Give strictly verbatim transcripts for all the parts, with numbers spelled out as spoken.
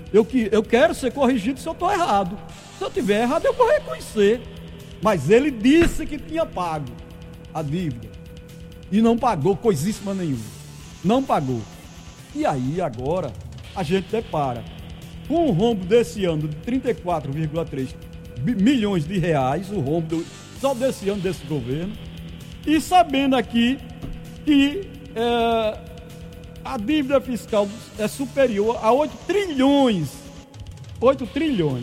Eu, que, eu quero ser corrigido se eu estou errado. Se eu estiver errado, eu vou reconhecer. Mas ele disse que tinha pago a dívida. E não pagou coisíssima nenhuma. Não pagou. E aí, agora, a gente depara com um rombo desse ano de trinta e quatro vírgula três milhões de reais, o rombo do, só desse ano, desse governo. E sabendo aqui que é, a dívida fiscal é superior a oito trilhões. oito trilhões.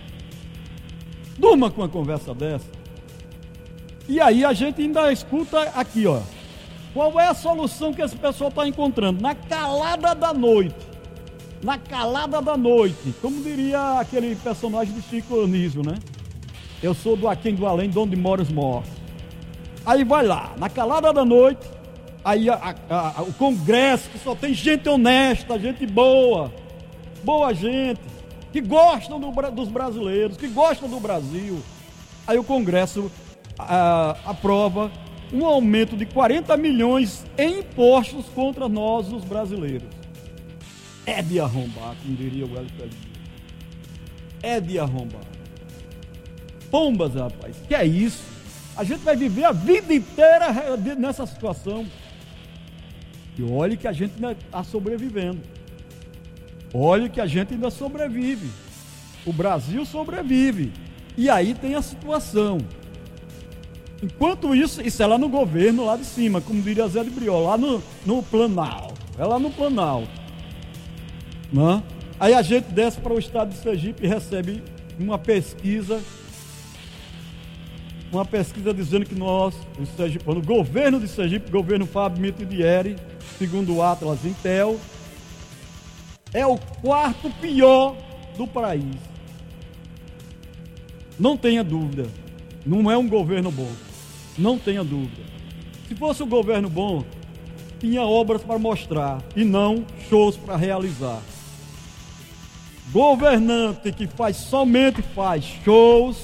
Durma com uma conversa dessa. E aí a gente ainda escuta aqui, ó. Qual é a solução que esse pessoal está encontrando? Na calada da noite. Na calada da noite. Como diria aquele personagem de Chico Anísio, né? Eu sou do aquém do além, de onde moram os mortos. Aí vai lá, na calada da noite, aí a, a, a, o Congresso, que só tem gente honesta, gente boa, boa gente, que gostam do, dos brasileiros, que gostam do Brasil. Aí o Congresso a, aprova um aumento de quarenta milhões em impostos contra nós, os brasileiros. É de arrombar, como diria o Hélio Felix. É de arrombar. Pombas, rapaz, que é isso? A gente vai viver a vida inteira nessa situação. E olhe que a gente ainda está sobrevivendo. Olhe que a gente ainda sobrevive. O Brasil sobrevive. E aí tem a situação. Enquanto isso, isso é lá no governo, lá de cima, como diria Zé de Briol, lá no, no Planalto. É lá no Planalto. Não? Aí a gente desce para o estado de Sergipe e recebe uma pesquisa, uma pesquisa dizendo que nós, o, Sergipe, o governo de Sergipe, o governo Fábio Mitidieri, segundo o Atlas Intel, é o quarto pior do país. Não tenha dúvida, não é um governo bom, não tenha dúvida. Se fosse um governo bom, tinha obras para mostrar e não shows para realizar. Governante que faz somente faz shows,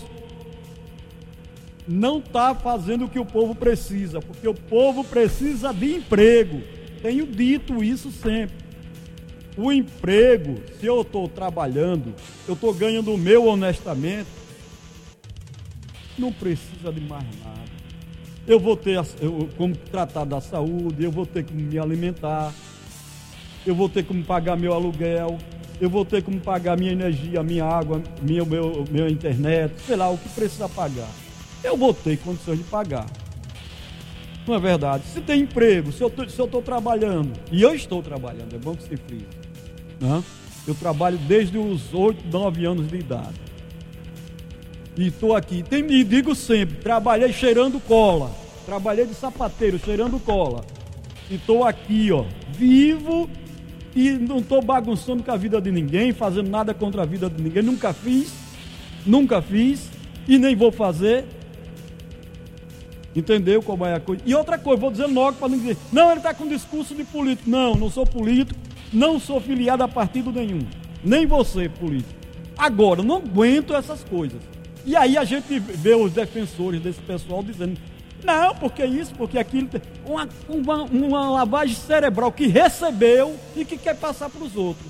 não está fazendo o que o povo precisa, porque o povo precisa de emprego. Tenho dito isso sempre. O emprego, se eu estou trabalhando, eu estou ganhando o meu honestamente, não precisa de mais nada. Eu vou ter eu, como tratar da saúde, eu vou ter como me alimentar, eu vou ter como pagar meu aluguel, eu vou ter como pagar minha energia, minha água, minha, meu, minha internet, sei lá, o que precisa pagar. Eu vou ter condições de pagar. Não é verdade? Se tem emprego, se eu estou trabalhando, e eu estou trabalhando, é bom que se frise, né? Eu trabalho desde os oito, nove anos de idade. E estou aqui, tem, e digo sempre, trabalhei cheirando cola, trabalhei de sapateiro, cheirando cola. E estou aqui, ó, vivo e não estou bagunçando com a vida de ninguém, fazendo nada contra a vida de ninguém, nunca fiz, nunca fiz e nem vou fazer. Entendeu como é a coisa? E outra coisa, vou dizer logo para não dizer, não, ele está com discurso de político. Não, não sou político, não sou filiado a partido nenhum, nem você, político. Agora, não aguento essas coisas. E aí a gente vê os defensores desse pessoal dizendo, não, porque isso, porque aquilo, uma, uma, uma lavagem cerebral que recebeu e que quer passar para os outros.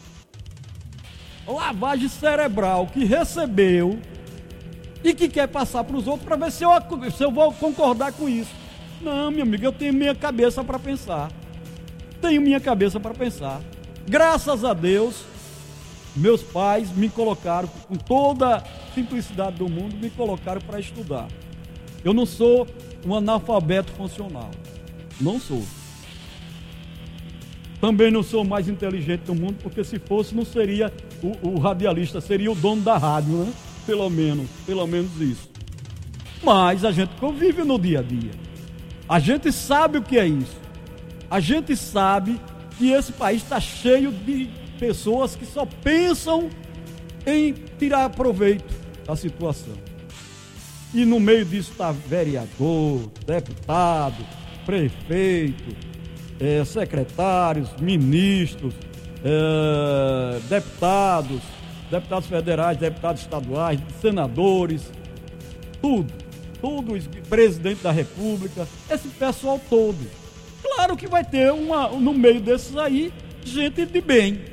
Lavagem cerebral que recebeu e que quer passar para os outros para ver se eu, se eu vou concordar com isso. Não, meu amigo, eu tenho minha cabeça para pensar. Tenho minha cabeça para pensar. Graças a Deus, meus pais me colocaram, com toda a simplicidade do mundo, me colocaram para estudar. Eu não sou um analfabeto funcional. Não sou. Também não sou o mais inteligente do mundo, porque se fosse, não seria o, o radialista, seria o dono da rádio, né? Pelo menos, pelo menos isso. Mas a gente convive no dia a dia. A gente sabe o que é isso. A gente sabe que esse país está cheio de pessoas que só pensam em tirar proveito da situação. E no meio disso está vereador, deputado, prefeito, é, secretários, ministros, é, deputados, deputados federais, deputados estaduais, senadores, tudo, tudo, presidente da República, esse pessoal todo. Claro que vai ter uma, no meio desses aí, gente de bem,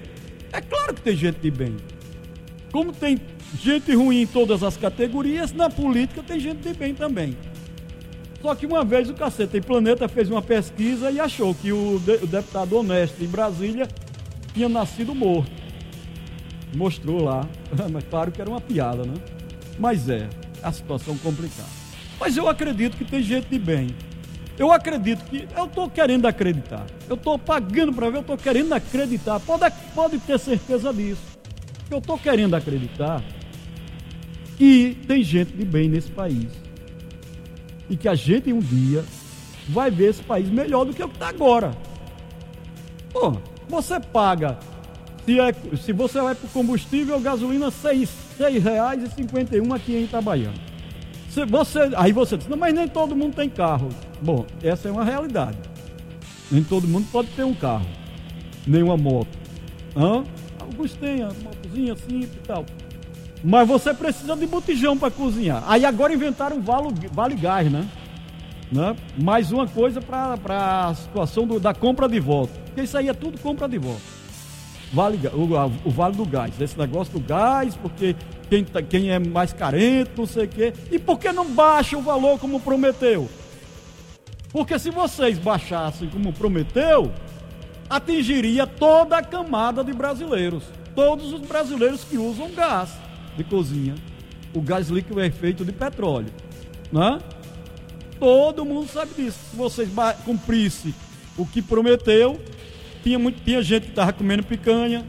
É claro que tem gente de bem. Como tem gente ruim em todas as categorias, na política tem gente de bem também. Só que uma vez o Cacete em Planeta fez uma pesquisa e achou que o, de, o deputado honesto em Brasília tinha nascido morto. Mostrou lá, mas claro que era uma piada, né? Mas é, a situação complicada. Mas eu acredito que tem gente de bem. Eu acredito que, eu estou querendo acreditar. Eu estou pagando para ver, eu estou querendo acreditar. Pode, pode ter certeza disso. Eu estou querendo acreditar que tem gente de bem nesse país. E que a gente um dia vai ver esse país melhor do que o que está agora. Pô, você paga, se, é, se você vai para o combustível, gasolina seis reais e cinquenta e um aqui em Itabaiana. Se você, aí você diz, não, mas nem todo mundo tem carro. Bom, essa é uma realidade. Nem todo mundo pode ter um carro, nem uma moto. Hã? Alguns têm, uma motozinha simples e tal. Mas você precisa de botijão para cozinhar. Aí agora inventaram um vale, vale gás, né? né? Mais uma coisa para a situação do, da compra de voto. Porque isso aí é tudo compra de voto. Vale, o, o vale do gás. Esse negócio do gás, porque quem, tá, quem é mais carente, não sei o quê. E por que não baixa o valor como prometeu? Porque se vocês baixassem como prometeu, atingiria toda a camada de brasileiros. Todos os brasileiros que usam gás de cozinha. O gás líquido é feito de petróleo, né? Todo mundo sabe disso. Se vocês cumprissem o que prometeu, tinha, muito, tinha gente que estava comendo picanha,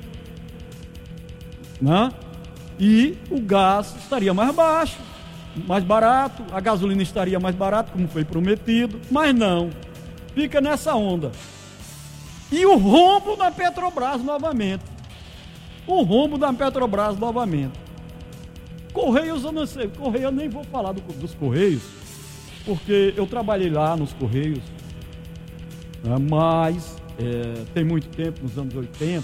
né? E o gás estaria mais baixo, mais barato, a gasolina estaria mais barata, como foi prometido, mas não, fica nessa onda. E o rombo da Petrobras novamente. O rombo da Petrobras novamente. Correios, eu não sei, Correio eu nem vou falar do, dos Correios, porque eu trabalhei lá nos Correios, né, mas é, tem muito tempo, nos anos oitenta,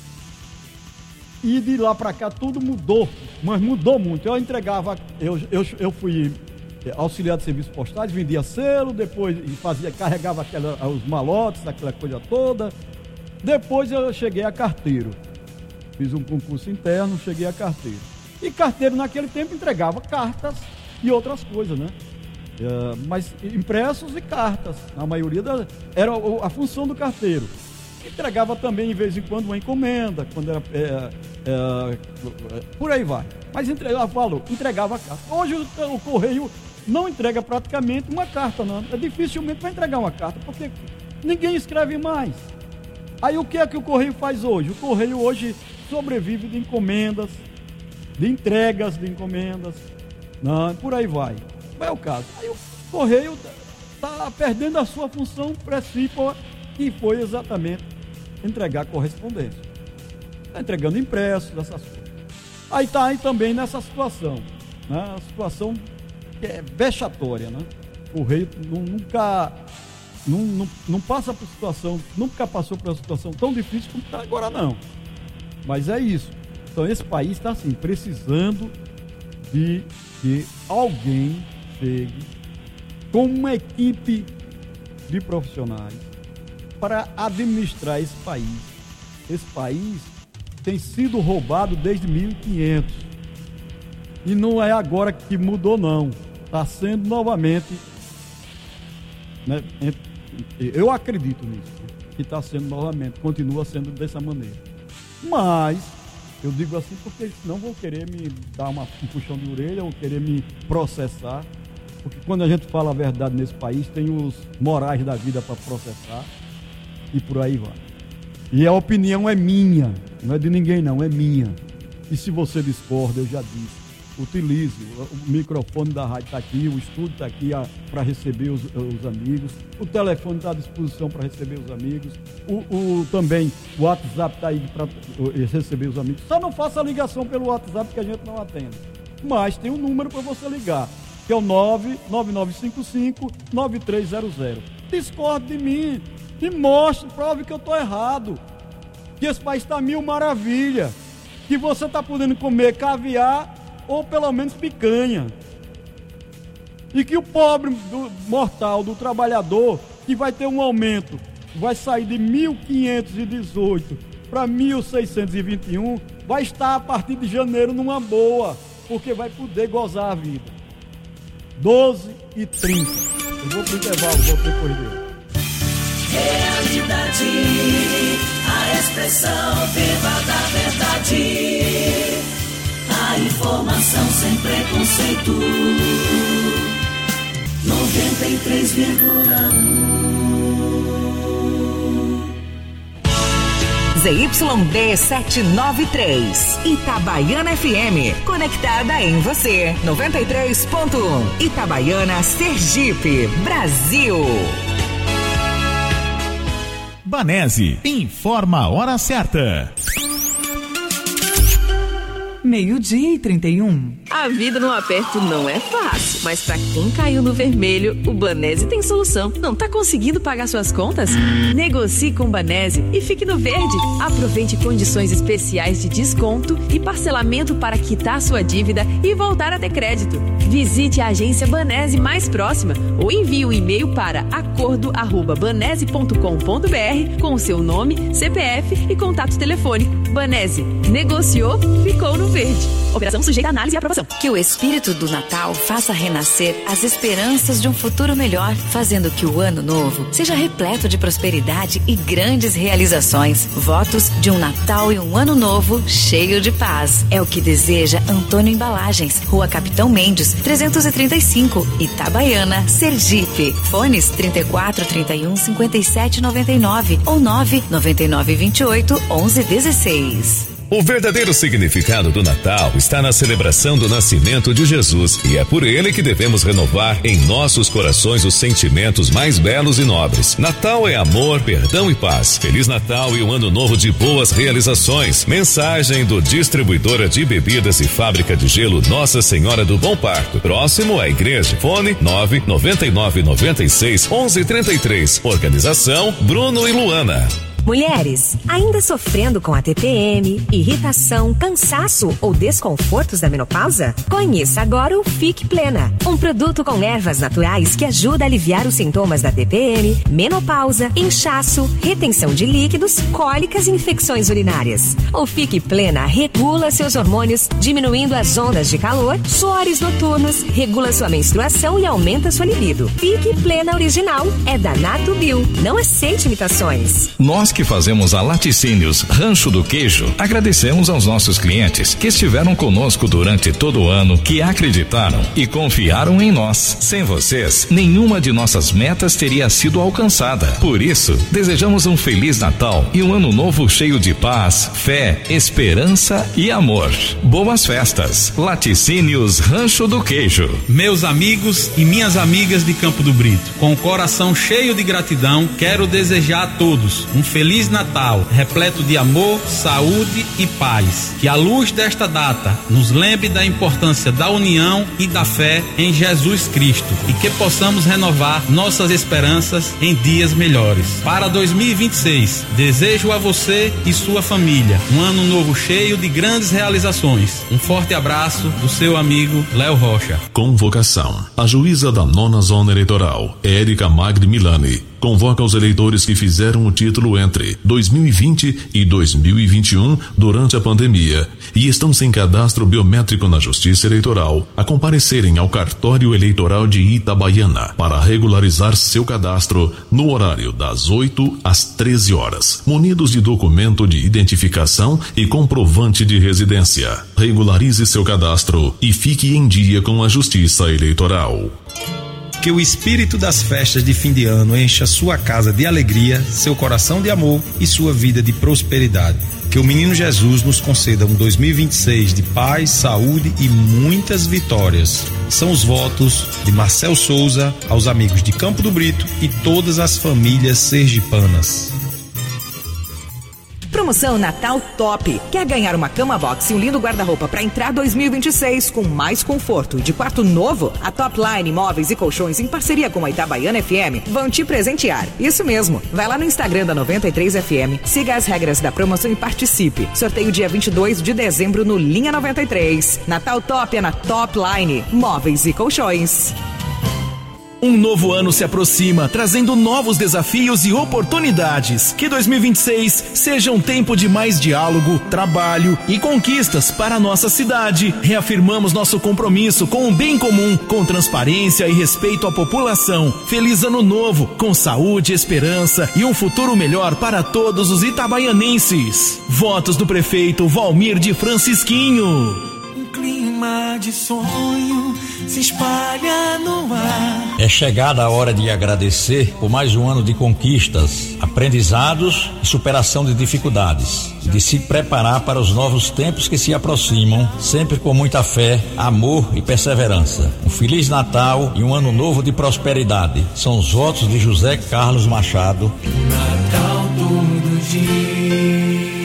e de lá para cá tudo mudou, mas mudou muito. Eu entregava, eu, eu, eu fui auxiliar de serviços postais, vendia selo, depois fazia, carregava aquela, os malotes, aquela coisa toda. Depois eu cheguei a carteiro, fiz um concurso interno, cheguei a carteiro. E carteiro naquele tempo entregava cartas e outras coisas, né? É, mas impressos e cartas, a maioria da, era a função do carteiro. Entregava também, de vez em quando, uma encomenda, quando era, é, é, por aí vai. Mas entregava, falou, entregava a carta. Hoje o, o Correio não entrega praticamente uma carta, não. É dificilmente vai entregar uma carta, porque ninguém escreve mais. Aí o que é que o Correio faz hoje? O Correio hoje sobrevive de encomendas, de entregas de encomendas, não, por aí vai. Não é o caso. Aí o Correio está perdendo a sua função principal, que foi exatamente entregar correspondência. Está entregando impressos, essas coisas. Aí está aí também nessa situação, né? A situação que é vexatória, né? O Correio nunca, não, não, não passa por situação, nunca passou por uma situação tão difícil como está agora, não. Mas é isso. Então esse país está assim, precisando de que alguém chegue com uma equipe de profissionais para administrar esse país. Esse país tem sido roubado desde mil e quinhentos. E não é agora que mudou, não. Está sendo novamente, né, eu acredito nisso, que está sendo novamente, continua sendo dessa maneira. Mas eu digo assim porque senão vão querer me dar uma, um puxão de orelha ou querer me processar. Porque quando a gente fala a verdade nesse país, tem os morais da vida para processar e por aí vai. E a opinião é minha, não é de ninguém não, é minha. E se você discorda, eu já disse, utilize, o microfone da rádio está aqui, o estúdio está aqui para receber os, os amigos, o telefone está à disposição para receber os amigos, o, o, também o WhatsApp está aí para receber os amigos. Só não faça ligação pelo WhatsApp que a gente não atende. Mas tem um número para você ligar, que é o nove nove nove cinco cinco nove três zero zero. Discorde de mim, me mostre, prove que eu estou errado, que esse país está mil maravilha, que você está podendo comer caviar ou pelo menos picanha, e que o pobre do mortal, do trabalhador, que vai ter um aumento, vai sair de mil quinhentos e dezoito para mil seiscentos e vinte e um, vai estar a partir de janeiro numa boa, porque vai poder gozar a vida. doze e trinta. Eu vou pro intervalo, vou depois dele. Realidade, a expressão viva da verdade, a informação sem preconceito, noventa e três vírgula um. Z Y D setecentos e noventa e três, Itabaiana F M, conectada em você, noventa e três ponto um, Itabaiana, Sergipe, Brasil. Banese, informa a hora certa. Meio-dia e trinta e um. A vida no aperto não é fácil, mas pra quem caiu no vermelho, o Banese tem solução. Não tá conseguindo pagar suas contas? Negocie com o Banese e fique no verde. Aproveite condições especiais de desconto e parcelamento para quitar sua dívida e voltar a ter crédito. Visite a agência Banese mais próxima ou envie um e-mail para acordo arroba banese ponto com ponto br com o seu nome, C P F e contato telefônico. Banese, negociou, ficou no verde. Operação sujeita a análise e aprovação. Que o espírito do Natal faça renascer as esperanças de um futuro melhor, fazendo que o ano novo seja repleto de prosperidade e grandes realizações. Votos de um Natal e um ano novo cheio de paz. É o que deseja Antônio Embalagens, Rua Capitão Mendes, trezentos e trinta e cinco, Itabaiana, Sergipe. Fones trinta e quatro, trinta e um, cinquenta e sete, noventa e nove ou nove, noventa e nove, vinte e oito, onze, dezesseis. O verdadeiro significado do Natal está na celebração do nascimento de Jesus, e é por ele que devemos renovar em nossos corações os sentimentos mais belos e nobres. Natal é amor, perdão e paz. Feliz Natal e um ano novo de boas realizações. Mensagem do Distribuidora de Bebidas e Fábrica de Gelo Nossa Senhora do Bom Parto, próximo à igreja. Fone nove, noventa e nove, noventa e seis, onze, trinta e três. Organização Bruno e Luana. Mulheres, ainda sofrendo com a T P M, irritação, cansaço ou desconfortos da menopausa? Conheça agora o Fique Plena, um produto com ervas naturais que ajuda a aliviar os sintomas da T P M, menopausa, inchaço, retenção de líquidos, cólicas e infecções urinárias. O Fique Plena regula seus hormônios, diminuindo as ondas de calor, suores noturnos, regula sua menstruação e aumenta sua libido. Fique Plena Original é da Nato Bio. Não aceite imitações. Nós que fazemos a Laticínios Rancho do Queijo, agradecemos aos nossos clientes que estiveram conosco durante todo o ano, que acreditaram e confiaram em nós. Sem vocês, nenhuma de nossas metas teria sido alcançada. Por isso, desejamos um Feliz Natal e um ano novo cheio de paz, fé, esperança e amor. Boas festas. Laticínios Rancho do Queijo. Meus amigos e minhas amigas de Campo do Brito, com o coração cheio de gratidão, quero desejar a todos um Feliz Feliz Natal, repleto de amor, saúde e paz. Que a luz desta data nos lembre da importância da união e da fé em Jesus Cristo e que possamos renovar nossas esperanças em dias melhores. Para dois mil e vinte e seis, desejo a você e sua família um ano novo cheio de grandes realizações. Um forte abraço do seu amigo Léo Rocha. Convocação. A juíza da nona zona eleitoral, Érica Magri Milani, convoca os eleitores que fizeram o título entre dois mil e vinte e dois mil e vinte e um durante a pandemia e estão sem cadastro biométrico na Justiça Eleitoral a comparecerem ao cartório eleitoral de Itabaiana para regularizar seu cadastro no horário das oito às treze horas, munidos de documento de identificação e comprovante de residência. Regularize seu cadastro e fique em dia com a Justiça Eleitoral. Que o espírito das festas de fim de ano encha sua casa de alegria, seu coração de amor e sua vida de prosperidade. Que o menino Jesus nos conceda um dois mil e vinte e seis de paz, saúde e muitas vitórias. São os votos de Marcel Souza aos amigos de Campo do Brito e todas as famílias sergipanas. Promoção Natal Top. Quer ganhar uma cama box e um lindo guarda-roupa para entrar dois mil e vinte e seis com mais conforto e de quarto novo? A Topline Móveis e Colchões, em parceria com a Itabaiana F M, vão te presentear. Isso mesmo. Vai lá no Instagram da noventa e três F M, siga as regras da promoção e participe. Sorteio dia vinte e dois de dezembro no Linha noventa e três. Natal Top é na Topline Móveis e Colchões. Um novo ano se aproxima, trazendo novos desafios e oportunidades. Que dois mil e vinte e seis seja um tempo de mais diálogo, trabalho e conquistas para a nossa cidade. Reafirmamos nosso compromisso com o bem comum, com transparência e respeito à população. Feliz ano novo, com saúde, esperança e um futuro melhor para todos os itabaianenses. Votos do prefeito Valmir de Francisquinho. Clima de sonho se espalha no ar. É chegada a hora de agradecer por mais um ano de conquistas, aprendizados e superação de dificuldades, e de se preparar para os novos tempos que se aproximam, sempre com muita fé, amor e perseverança. Um Feliz Natal e um ano novo de prosperidade. São os votos de José Carlos Machado. Natal todo dia.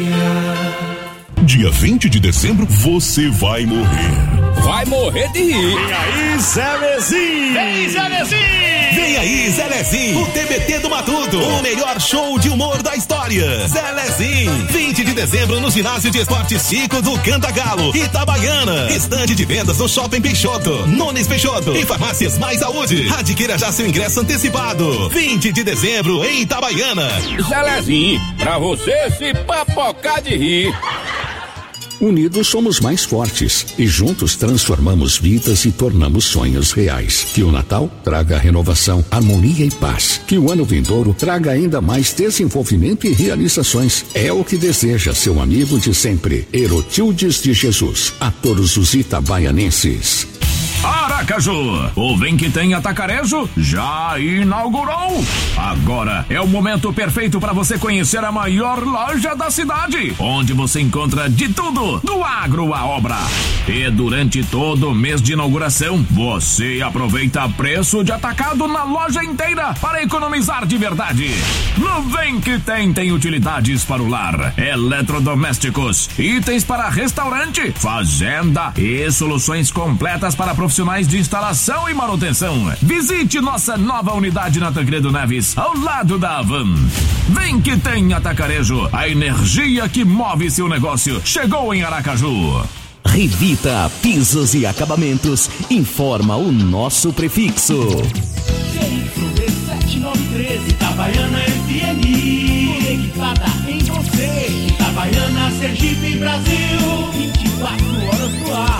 Dia vinte de dezembro, você vai morrer. Vai morrer de rir. Vem aí, Zé Lezinho. Vem, Zé Lezinho. Vem aí, Zé Lezinho, o T B T do Matuto, o melhor show de humor da história. Zé Lezinho, vinte de dezembro no ginásio de esportes Chico do Cantagalo, Itabaiana. Estande de vendas no Shopping Peixoto, Nunes Peixoto e Farmácias Mais Saúde. Adquira já seu ingresso antecipado. vinte de dezembro em Itabaiana. Zé Lezinho, pra você se papocar de rir. Unidos somos mais fortes e juntos transformamos vidas e tornamos sonhos reais. Que o Natal traga renovação, harmonia e paz. Que o ano vindouro traga ainda mais desenvolvimento e realizações. É o que deseja seu amigo de sempre, Herotildes de Jesus. A todos os itabaianenses. Aracaju, o Vem Que Tem Atacarejo já inaugurou. Agora é o momento perfeito para você conhecer a maior loja da cidade, onde você encontra de tudo, do agro à obra. E durante todo o mês de inauguração, você aproveita preço de atacado na loja inteira para economizar de verdade. No Vem Que Tem tem utilidades para o lar, eletrodomésticos, itens para restaurante, fazenda e soluções completas para profissionais de instalação e manutenção. Visite nossa nova unidade na Tancredo Neves, ao lado da Avan. Vem Que Tem Atacarejo, a energia que move seu negócio chegou em Aracaju. Revita Pisos e Acabamentos informa o nosso prefixo. G Y sete nove três, Itabaiana F M. Conectada em você, Itabaiana, Sergipe, Brasil. vinte e quatro horas no ar.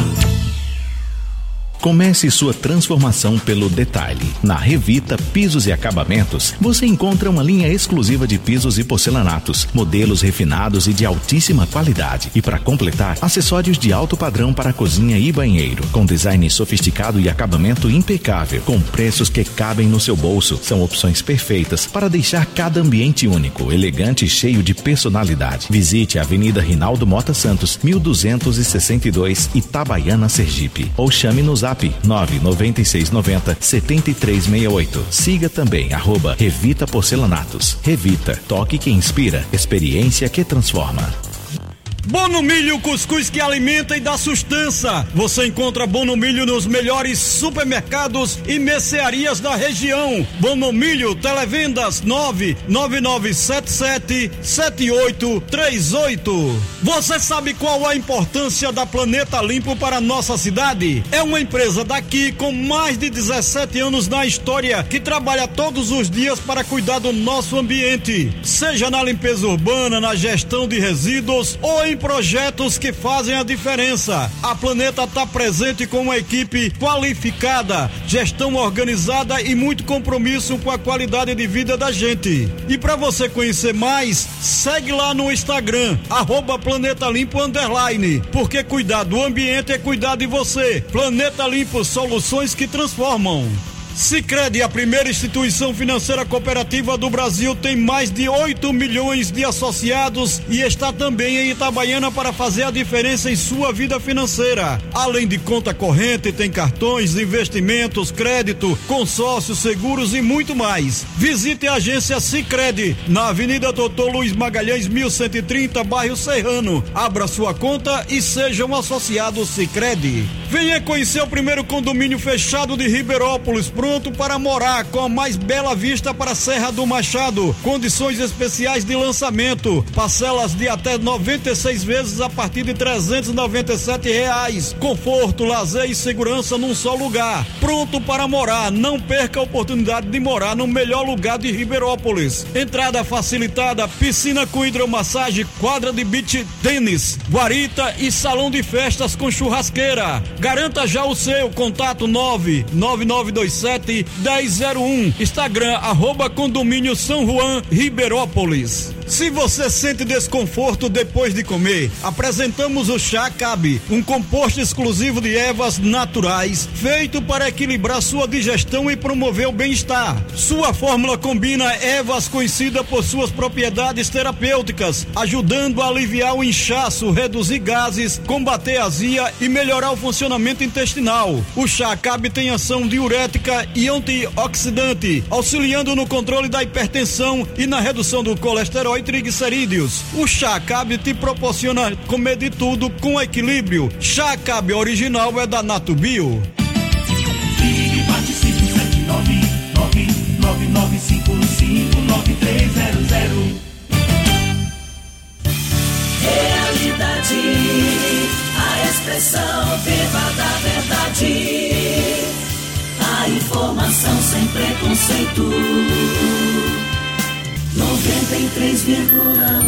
Comece sua transformação pelo detalhe. Na Revita Pisos e Acabamentos, você encontra uma linha exclusiva de pisos e porcelanatos, modelos refinados e de altíssima qualidade. E para completar, acessórios de alto padrão para cozinha e banheiro, com design sofisticado e acabamento impecável, com preços que cabem no seu bolso. São opções perfeitas para deixar cada ambiente único, elegante e cheio de personalidade. Visite a Avenida Rinaldo Mota Santos, mil duzentos e sessenta e dois, Itabaiana, Sergipe. Ou chame no zap nove nove seis nove zero sete três seis oito. Siga também arroba Revita Porcelanatos. Revita, toque que inspira, experiência que transforma. Bonomilho, cuscuz que alimenta e dá sustância. Você encontra Bonomilho nos melhores supermercados e mercearias da região. Bonomilho, televendas nove nove nove sete sete sete oito três oito. Você sabe qual a importância da Planeta Limpo para a nossa cidade? É uma empresa daqui com mais de dezessete anos na história, que trabalha todos os dias para cuidar do nosso ambiente, seja na limpeza urbana, na gestão de resíduos ou em projetos que fazem a diferença. A Planeta está presente com uma equipe qualificada, gestão organizada e muito compromisso com a qualidade de vida da gente. E para você conhecer mais, segue lá no Instagram, arroba Planeta Limpo underline, porque cuidar do ambiente é cuidar de você. Planeta Limpo, soluções que transformam. Sicredi, a primeira instituição financeira cooperativa do Brasil, tem mais de oito milhões de associados e está também em Itabaiana para fazer a diferença em sua vida financeira. Além de conta corrente, tem cartões, investimentos, crédito, consórcios, seguros e muito mais. Visite a agência Sicredi na Avenida Doutor Luiz Magalhães, mil cento e trinta, bairro Serrano. Abra sua conta e seja um associado Sicredi. Venha conhecer o primeiro condomínio fechado de Ribeirópolis, pronto para morar, com a mais bela vista para a Serra do Machado. Condições especiais de lançamento. Parcelas de até noventa e seis vezes a partir de trezentos e noventa e sete reais. Conforto, lazer e segurança num só lugar. Pronto para morar. Não perca a oportunidade de morar no melhor lugar de Ribeirópolis. Entrada facilitada, piscina com hidromassagem, quadra de beach tênis, guarita e salão de festas com churrasqueira. Garanta já o seu. Contato nove nove nove dois sete um zero zero um. Instagram arroba condomínio São Juan Ribeirópolis. Se você sente desconforto depois de comer, apresentamos o Chá Cabe, um composto exclusivo de ervas naturais, feito para equilibrar sua digestão e promover o bem-estar. Sua fórmula combina ervas conhecidas por suas propriedades terapêuticas, ajudando a aliviar o inchaço, reduzir gases, combater a azia e melhorar o funcionamento intestinal. O Chá Cabe tem ação diurética e antioxidante, auxiliando no controle da hipertensão e na redução do colesterol e triglicerídeos. O Chá Cabe te proporciona comer de tudo com equilíbrio. Chá Cabe original é da Natubio. Ligue, participe, sete nove nove nove nove cinco cinco nove três zero zero. Realidade, a expressão viva da verdade. A informação sem preconceito. noventa e três vírgula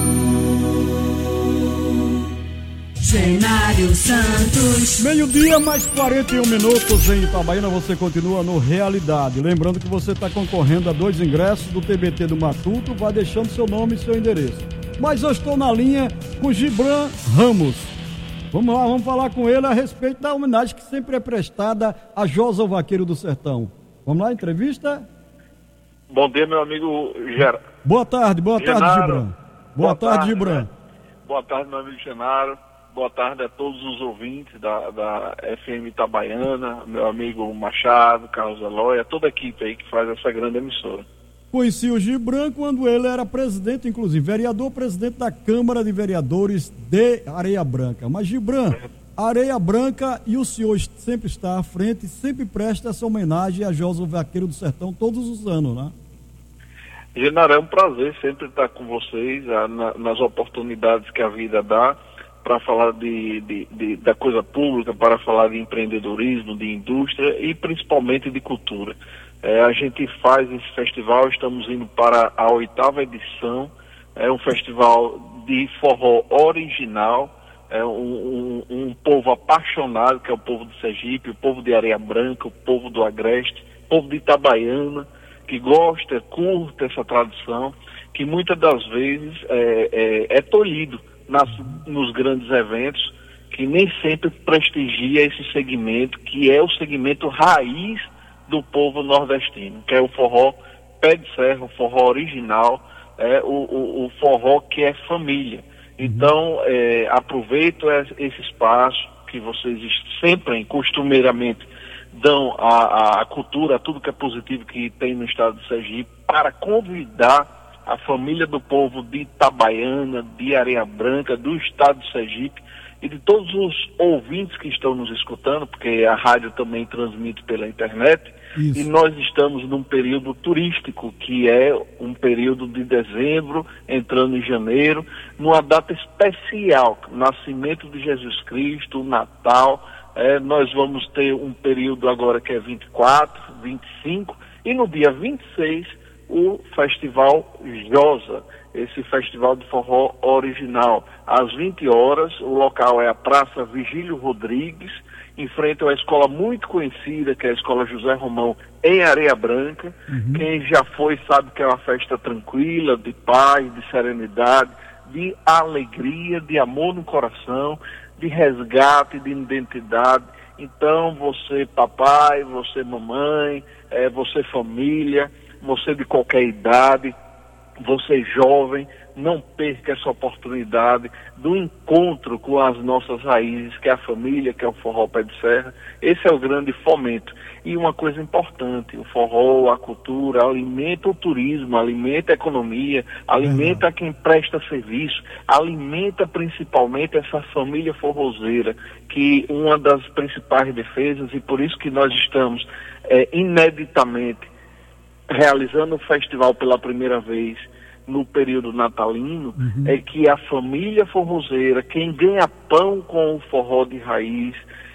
um. Genário Santos. Meio-dia mais quarenta e um minutos em Itabaiana. Você continua no Realidade. Lembrando que você está concorrendo a dois ingressos do T B T do Matuto. Vai deixando seu nome e seu endereço. Mas eu estou na linha com Gibran Ramos. Vamos lá, vamos falar com ele a respeito da homenagem que sempre é prestada a Josa, o Vaqueiro do Sertão. Vamos lá, entrevista? Bom dia, meu amigo Gera. Boa tarde, boa Genaro. tarde, Gibran. Boa, Boa tarde, tarde, Gibran. né? Boa tarde, meu amigo Genaro. Boa tarde a todos os ouvintes da, da F M Itabaiana, meu amigo Machado, Carlos Eloy, a toda a equipe aí que faz essa grande emissora. Conheci o Gibran quando ele era presidente, inclusive, vereador, presidente da Câmara de Vereadores de Areia Branca. Mas, Gibran, Areia Branca e o senhor sempre está à frente, sempre presta essa homenagem a Josa, o Vaqueiro do Sertão, todos os anos, né? Genaro, é um prazer sempre estar com vocês, a, na, nas oportunidades que a vida dá, para falar de, de, de, da coisa pública, para falar de empreendedorismo, de indústria e principalmente de cultura. É, a gente faz esse festival, estamos indo para a oitava edição, é um festival de forró original, é um, um, um povo apaixonado, que é o povo de Sergipe, o povo de Areia Branca, o povo do Agreste, o povo de Itabaiana, que gosta, curta essa tradição, que muitas das vezes é, é, é tolhido nas, nos grandes eventos, que nem sempre prestigia esse segmento, que é o segmento raiz do povo nordestino, que é o forró pé de serra, o forró original, é, o, o, o forró que é família. Então, é, aproveito esse espaço que vocês sempre, costumeiramente, dão a, a cultura, a tudo que é positivo que tem no estado de Sergipe, para convidar a família do povo de Itabaiana, de Areia Branca, do estado de Sergipe, e de todos os ouvintes que estão nos escutando, porque a rádio também transmite pela internet. Isso. E nós estamos num período turístico, que é um período de dezembro, entrando em janeiro, numa data especial, nascimento de Jesus Cristo, Natal. É, nós vamos ter um período agora que é vinte e quatro, vinte e cinco, e no dia vinte e seis, o Festival Josa, esse festival de forró original. Às vinte horas, o local é a Praça Vigílio Rodrigues, em frente a uma escola muito conhecida, que é a Escola José Romão, em Areia Branca. Uhum. Quem já foi sabe que é uma festa tranquila, de paz, de serenidade, de alegria, de amor no coração, de resgate, de identidade. Então, você papai, você mamãe, é, você família, você de qualquer idade, você jovem, não perca essa oportunidade do encontro com as nossas raízes, que é a família, que é o forró pé de serra. Esse é o grande fomento. E uma coisa importante, o forró, a cultura, alimenta o turismo, alimenta a economia, alimenta uhum. quem presta serviço, alimenta principalmente essa família forrozeira, que uma das principais defesas, e por isso que nós estamos é, ineditamente realizando o festival pela primeira vez no período natalino, uhum. é que a família forrozeira, quem ganha pão com o forró de raiz,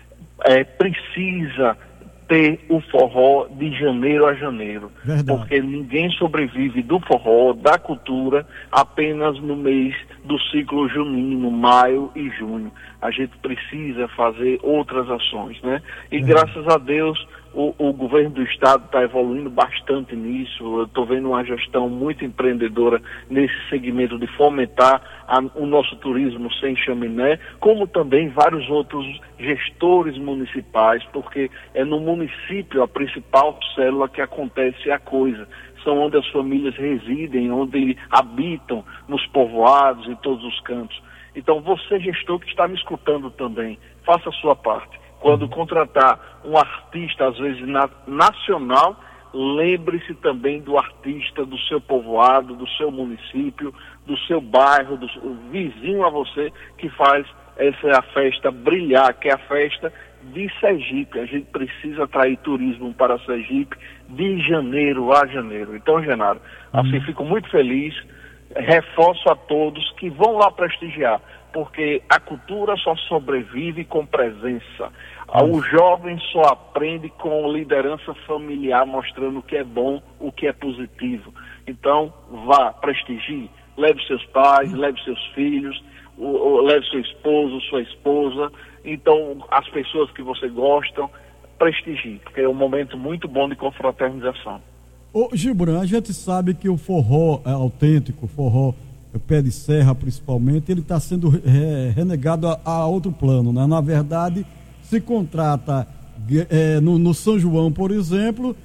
é, precisa ter o forró de janeiro a janeiro. Verdade. Porque ninguém sobrevive do forró, da cultura, apenas no mês do ciclo junino, maio e junho. A gente precisa fazer outras ações, né? E uhum. graças a Deus, o, o governo do estado está evoluindo bastante nisso. Eu estou vendo uma gestão muito empreendedora nesse segmento de fomentar a, o nosso turismo sem chaminé, como também vários outros gestores municipais, porque é no município a principal célula que acontece a coisa. São onde as famílias residem, onde habitam, nos povoados, em todos os cantos. Então, você, gestor que está me escutando também, faça a sua parte. Quando contratar um artista, às vezes na, nacional, lembre-se também do artista do seu povoado, do seu município, do seu bairro, do seu, vizinho a você, que faz essa festa brilhar, que é a festa de Sergipe. A gente precisa atrair turismo para Sergipe de janeiro a janeiro. Então, Genaro, uhum. assim, fico muito feliz, reforço a todos que vão lá prestigiar, porque a cultura só sobrevive com presença. O jovem só aprende com liderança familiar, mostrando o que é bom, o que é positivo. Então, vá, prestigie, leve seus pais, leve seus filhos, o, o, leve seu esposo, sua esposa. Então, as pessoas que você gosta, prestigie, porque é um momento muito bom de confraternização. Ô Gibran, a gente sabe que o forró é autêntico, o forró pé de serra principalmente, ele está sendo re, renegado a, a outro plano, né? Na verdade, se contrata é, no, no São João, por exemplo,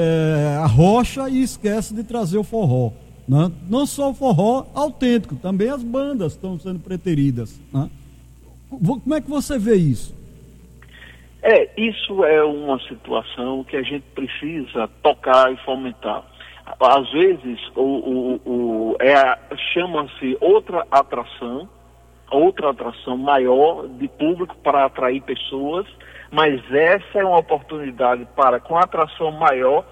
é, a rocha e esquece de trazer o forró, né? Não só o forró autêntico, também as bandas estão sendo preteridas, né? Como é que você vê isso? É, isso é uma situação que a gente precisa tocar e fomentar. Às vezes, o, o, o, é, chama-se outra atração, outra atração maior de público para atrair pessoas, mas essa é uma oportunidade para, com a atração maior,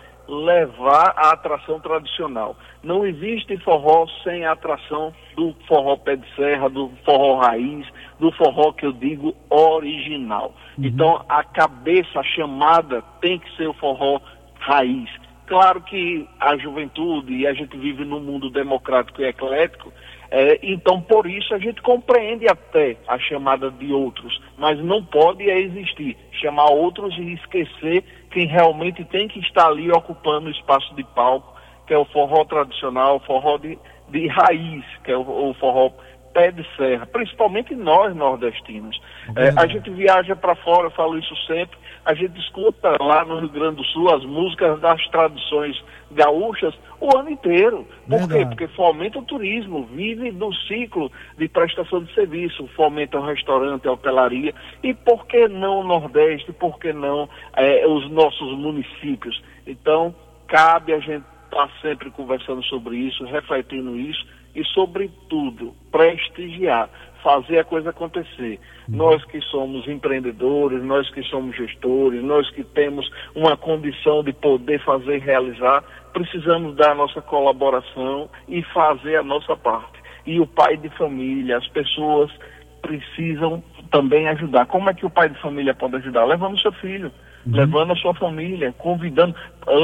levar a atração tradicional. Não existe forró sem a atração do forró pé de serra, do forró raiz, do forró que eu digo original. Uhum. Então, a cabeça, a chamada tem que ser o forró raiz. Claro que a juventude, e a gente vive num mundo democrático e eclético, é, então por isso a gente compreende até a chamada de outros, mas não pode existir, chamar outros e esquecer quem realmente tem que estar ali ocupando o espaço de palco, que é o forró tradicional, o forró de, de raiz, que é o, o forró pé de serra, principalmente nós nordestinos. É, a gente viaja para fora, eu falo isso sempre, a gente escuta lá no Rio Grande do Sul as músicas das tradições gaúchas o ano inteiro. Por Verdade. quê? Porque fomenta o turismo, vive do ciclo de prestação de serviço, fomenta o restaurante, a hotelaria, e por que não o Nordeste, por que não é, os nossos municípios? Então, cabe a gente estar sempre conversando sobre isso, refletindo isso, e, sobretudo, prestigiar, fazer a coisa acontecer. Uhum. Nós que somos empreendedores, nós que somos gestores, nós que temos uma condição de poder fazer e realizar, precisamos dar a nossa colaboração e fazer a nossa parte. E o pai de família, as pessoas precisam também ajudar. Como é que o pai de família pode ajudar? Levando seu filho, uhum. levando a sua família, convidando,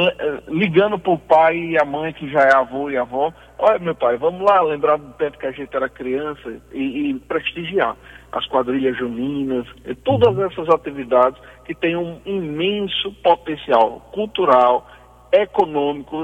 ligando para o pai e a mãe que já é avô e avó. Olha, meu pai, vamos lá lembrar do tempo que a gente era criança e, e prestigiar as quadrilhas juninas, e todas essas atividades que têm um imenso potencial cultural, econômico,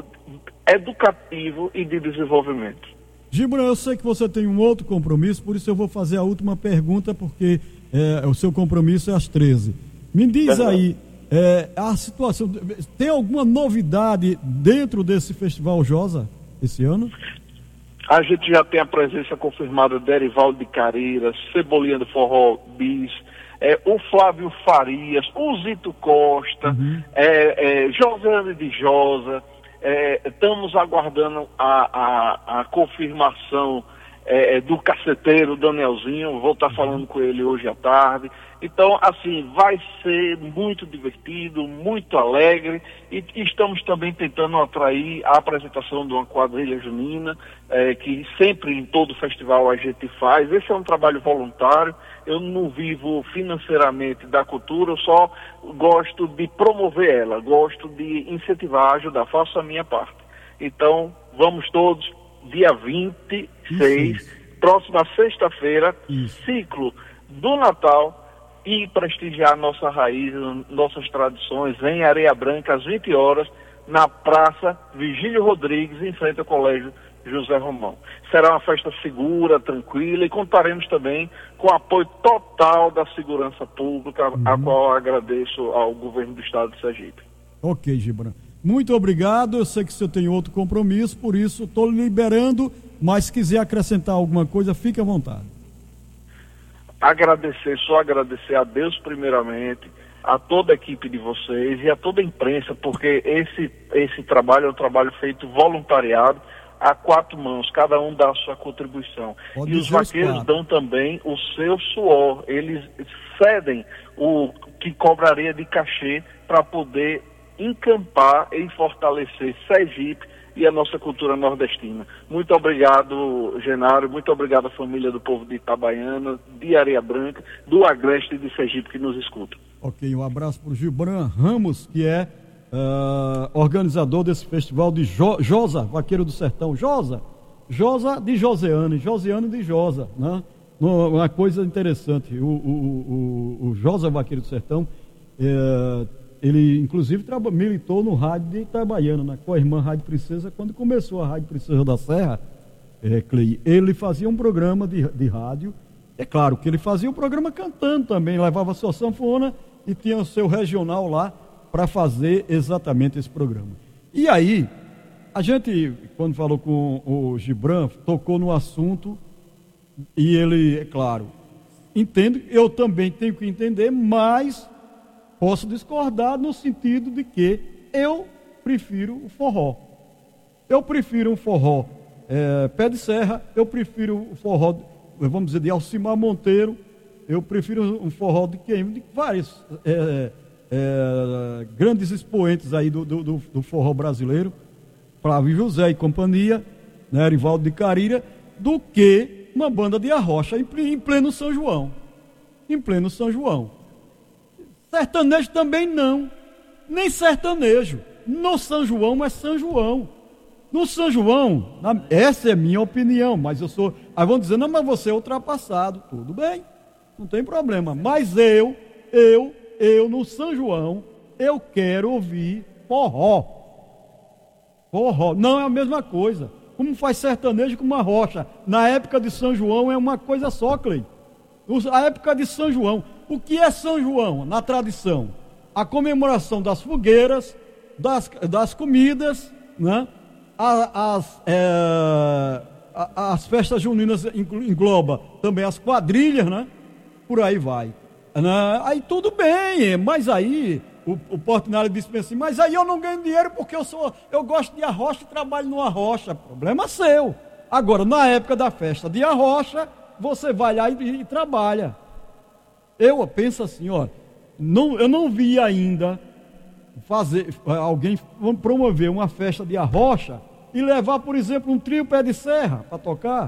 educativo e de desenvolvimento. Gibran, eu sei que você tem um outro compromisso, por isso eu vou fazer a última pergunta, porque é, o seu compromisso é às treze. Me diz Verdade. aí, é, a situação, tem alguma novidade dentro desse Festival Josa esse ano? A gente já tem a presença confirmada de Erivaldo de Careira, Cebolinha do Forró Bis, é, o Flávio Farias, o Zito Costa, uhum. é, é, Josiane de Josa. É, estamos aguardando a, a, a confirmação é, do caceteiro Danielzinho, vou estar falando com ele hoje à tarde. Então, assim, vai ser muito divertido, muito alegre, e estamos também tentando atrair a apresentação de uma quadrilha junina, é, que sempre em todo festival a gente faz. Esse é um trabalho voluntário, eu não vivo financeiramente da cultura, eu só gosto de promover ela, gosto de incentivar, ajudar, faço a minha parte. Então, vamos todos, dia vinte e seis, isso, isso. próxima sexta-feira, ciclo do Natal, e prestigiar nossa raiz, nossas tradições, em Areia Branca, às vinte horas, na Praça Vigílio Rodrigues, em frente ao Colégio José Romão. Será uma festa segura, tranquila, e contaremos também com o apoio total da segurança pública, uhum. a qual eu agradeço ao governo do estado de Sergipe. Ok, Gibran. Muito obrigado, eu sei que o senhor tem outro compromisso, por isso estou liberando, mas se quiser acrescentar alguma coisa, fique à vontade. Agradecer, só agradecer a Deus primeiramente, a toda a equipe de vocês e a toda a imprensa, porque esse, esse trabalho é um trabalho feito voluntariado, a quatro mãos, cada um dá a sua contribuição. Pode e os vaqueiros dão também o seu suor, eles cedem o que cobraria de cachê para poder encampar e fortalecer Sergipe e a nossa cultura nordestina. Muito obrigado, Genário, muito obrigado à família do povo de Itabaiana, de Areia Branca, do Agreste e de Sergipe que nos escuta. Ok, um abraço para o Gibran Ramos, que é uh, organizador desse festival de jo Josa, Vaqueiro do Sertão. Josa, Josa de Joseane, Joseane de Josa, né? Uma coisa interessante, o, o, o, o Josa Vaqueiro do Sertão, é, ele, inclusive, militou no rádio de Itabaiana, né, com a irmã Rádio Princesa, quando começou a Rádio Princesa da Serra, é, Clay, ele fazia um programa de, de rádio, é claro que ele fazia um programa cantando também, levava a sua sanfona e tinha o seu regional lá para fazer exatamente esse programa. E aí, a gente, quando falou com o Gibran, tocou no assunto, e ele, é claro, entende, eu também tenho que entender, mas posso discordar no sentido de que eu prefiro o forró. Eu prefiro um forró é, pé de serra, eu prefiro o forró, vamos dizer, de Alcimar Monteiro, eu prefiro um forró de quem? De vários é, é, grandes expoentes aí do, do, do forró brasileiro, Flávio José e companhia, né, Erivaldo de Careira, do que uma banda de arrocha em, em pleno São João. Em pleno São João. Sertanejo também não, nem sertanejo. No São João é São João. No São João, na, essa é a minha opinião, mas eu sou. Aí vão dizer, não, mas você é ultrapassado. Tudo bem, não tem problema. Mas eu, eu, eu no São João, eu quero ouvir forró. Forró, não é a mesma coisa. Como faz sertanejo com uma rocha? Na época de São João é uma coisa só, Clay. A época de São João. O que é São João, na tradição? A comemoração das fogueiras, das, das comidas, né? as, é, as festas juninas engloba também as quadrilhas, né? Por aí vai. Né? Aí tudo bem, mas aí o, o Portinari disse assim, mas aí eu não ganho dinheiro porque eu, sou, eu gosto de arrocha e trabalho numa arrocha. Problema seu. Agora, na época da festa de arrocha, você vai lá e, e trabalha. Eu penso assim, ó, não, eu não vi ainda fazer, alguém promover uma festa de arrocha e levar, por exemplo, um trio pé de serra para tocar.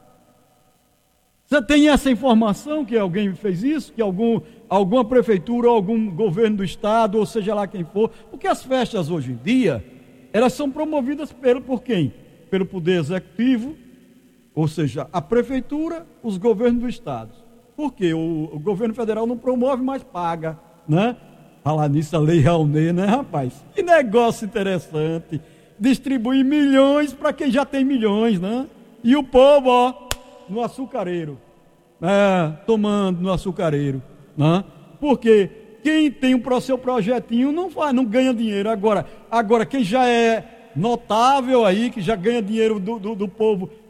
Você tem essa informação que alguém fez isso? Que algum, alguma prefeitura, algum governo do estado, ou seja lá quem for? Porque as festas hoje em dia, elas são promovidas pelo, por quem? Pelo Poder Executivo, ou seja, a prefeitura, os governos do estado. Por quê? O, o governo federal não promove, mas paga, né? Falar nisso, a Lei Rouanet, né, rapaz? Que negócio interessante. Distribuir milhões para quem já tem milhões, né? E o povo, ó, no açucareiro. É, tomando no açucareiro, né? Porque quem tem o seu projetinho não faz, não ganha dinheiro. Agora, agora quem já é notável aí, que já ganha dinheiro do, do, do povo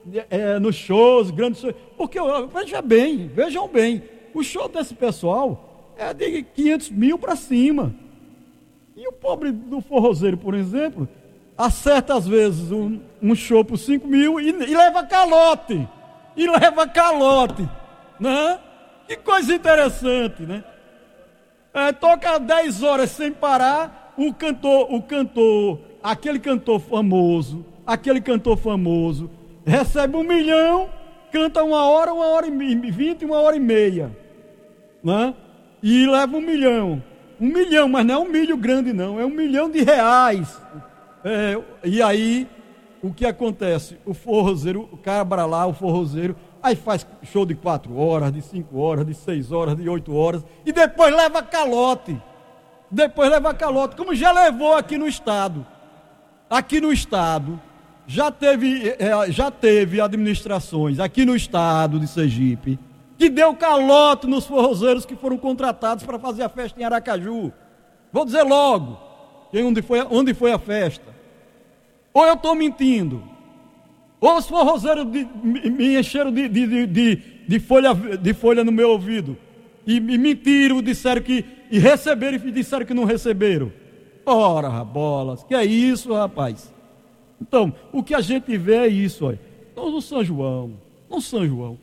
é, nos shows, grandes shows. Porque, veja bem, vejam bem, o show desse pessoal é de quinhentos mil para cima. E o pobre do forrozeiro, por exemplo, acerta às vezes um, um show por cinco mil e, e leva calote. E leva calote, né? Que coisa interessante, né? É, toca dez horas sem parar, o cantor, o cantor, aquele cantor famoso, aquele cantor famoso, recebe um milhão, canta uma hora, uma hora e vinte, uma hora e meia, né? E leva um milhão. Um milhão, mas não é um milho grande não, é um milhão de reais. É, e aí, o que acontece? O forrozeiro, o cabra lá, o forrozeiro, aí faz show de quatro horas, de cinco horas, de seis horas, de oito horas, e depois leva calote. Depois leva calote, como já levou aqui no estado. Aqui no estado, já teve, é, já teve administrações, aqui no estado de Sergipe, que deu calote nos forrozeiros que foram contratados para fazer a festa em Aracaju. Vou dizer logo, onde foi, onde foi a festa. Ou eu estou mentindo, ou os forrozeiros de, me, me encheram de, de, de, de, de, folha, de folha no meu ouvido, e me mentiram, disseram que, e receberam e disseram que não receberam. Ora, bolas, que é isso, rapaz? Então, o que a gente vê é isso, olha. Então, no São João, no São João,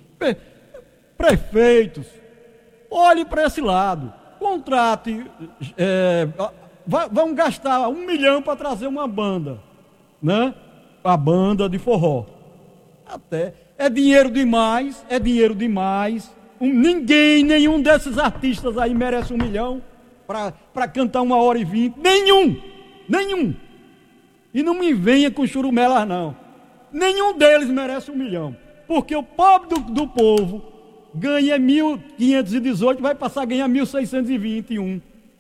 prefeitos, olhem para esse lado, contrate, é, vão gastar um milhão para trazer uma banda, né? A banda de forró. Até é dinheiro demais, é dinheiro demais. Um, ninguém, nenhum desses artistas aí merece um milhão para cantar uma hora e vinte. Nenhum, nenhum. E não me venha com churumelas não. Nenhum deles merece um milhão, porque o pobre do, do povo ganha mil quinhentos e dezoito e vai passar a ganhar mil seiscentos e vinte e um.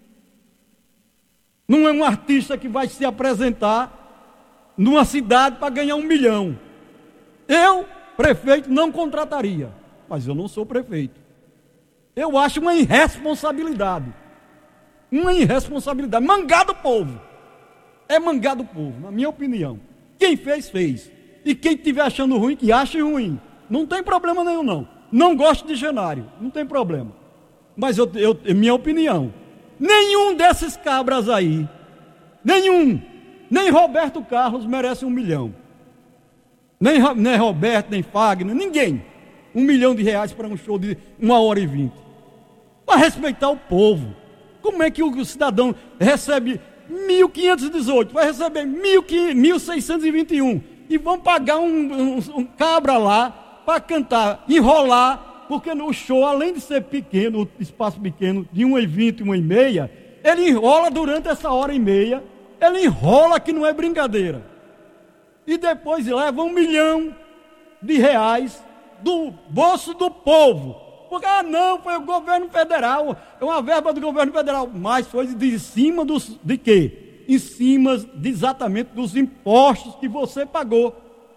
Não é um artista que vai se apresentar numa cidade para ganhar um milhão. Eu, prefeito, não contrataria, mas eu não sou prefeito. Eu acho uma irresponsabilidade. Uma irresponsabilidade. Mangar do povo. É mangar do povo, na minha opinião. Quem fez, fez. E quem estiver achando ruim, que ache ruim. Não tem problema nenhum, não. Não gosto de Genário, não tem problema. Mas eu, eu, minha opinião, nenhum desses cabras aí, nenhum, nem Roberto Carlos merece um milhão. Nem, nem Roberto, nem Fagner, ninguém. Um milhão de reais para um show de uma hora e vinte. Para respeitar o povo. Como é que o cidadão recebe mil quinhentos e dezoito, vai receber mil seiscentos e vinte e um e vão pagar um, um, um cabra lá para cantar, enrolar, porque no show, além de ser pequeno, espaço pequeno, de uma e vinte, uma e meia, ele enrola durante essa hora e meia, ele enrola que não é brincadeira. E depois leva um milhão de reais do bolso do povo. Porque, ah não, foi o governo federal, é uma verba do governo federal, mas foi de cima dos, de quê? Em cima de, exatamente dos impostos que você pagou.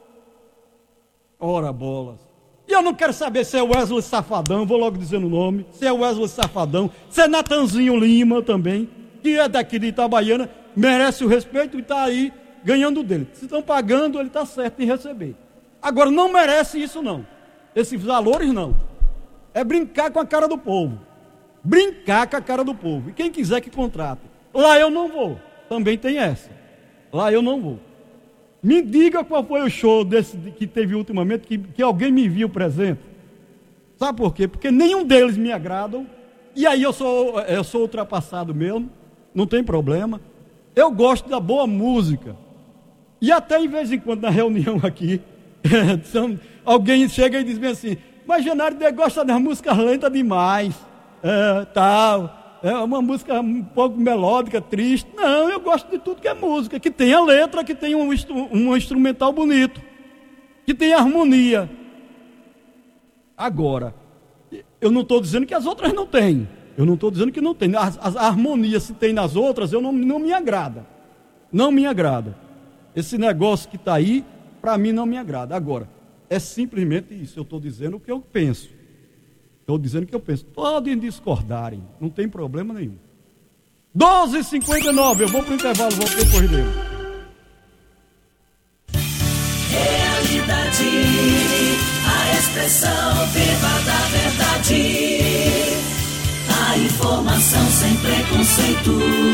Ora bolas. E eu não quero saber se é Wesley Safadão, vou logo dizendo o nome, se é Wesley Safadão, se é Natanzinho Lima também, que é daqui de Itabaiana, merece o respeito e está aí ganhando dele. Se estão pagando, ele está certo em receber. Agora, não merece isso não. Esses valores não. É brincar com a cara do povo. Brincar com a cara do povo. E quem quiser que contrate. Lá eu não vou. Também tem essa. Lá eu não vou. Me diga qual foi o show desse que teve ultimamente, que, que alguém me viu presente. Sabe por quê? Porque nenhum deles me agradam. E aí eu sou, eu sou ultrapassado mesmo. Não tem problema. Eu gosto da boa música. E até em vez em quando na reunião aqui, alguém chega e diz bem assim: mas Genário gosta das músicas lentas demais, é, tal, é uma música um pouco melódica, triste. Não, eu gosto de tudo que é música, que tenha letra, que tenha um, um instrumental bonito, que tenha harmonia. Agora, eu não estou dizendo que as outras não têm, eu não estou dizendo que não tem. As, as harmonias se tem nas outras, eu não, não me agrada, não me agrada. Esse negócio que está aí, para mim não me agrada. Agora, é simplesmente isso, eu estou dizendo o que eu penso. Estou dizendo o que eu penso. Podem discordarem, não tem problema nenhum. doze e cinquenta e nove, eu vou para o intervalo, volto depois dele. realidade, a expressão viva da verdade, a informação sem preconceito.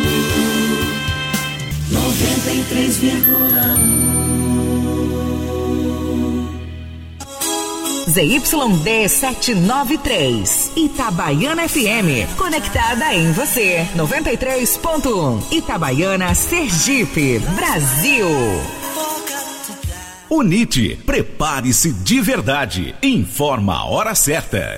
noventa e três vírgula um Z Y D setecentos e noventa e três, Itabaiana F M, conectada em você. noventa e três ponto um, Itabaiana, Sergipe, Brasil. Unite, prepare-se de verdade. Informa a hora certa.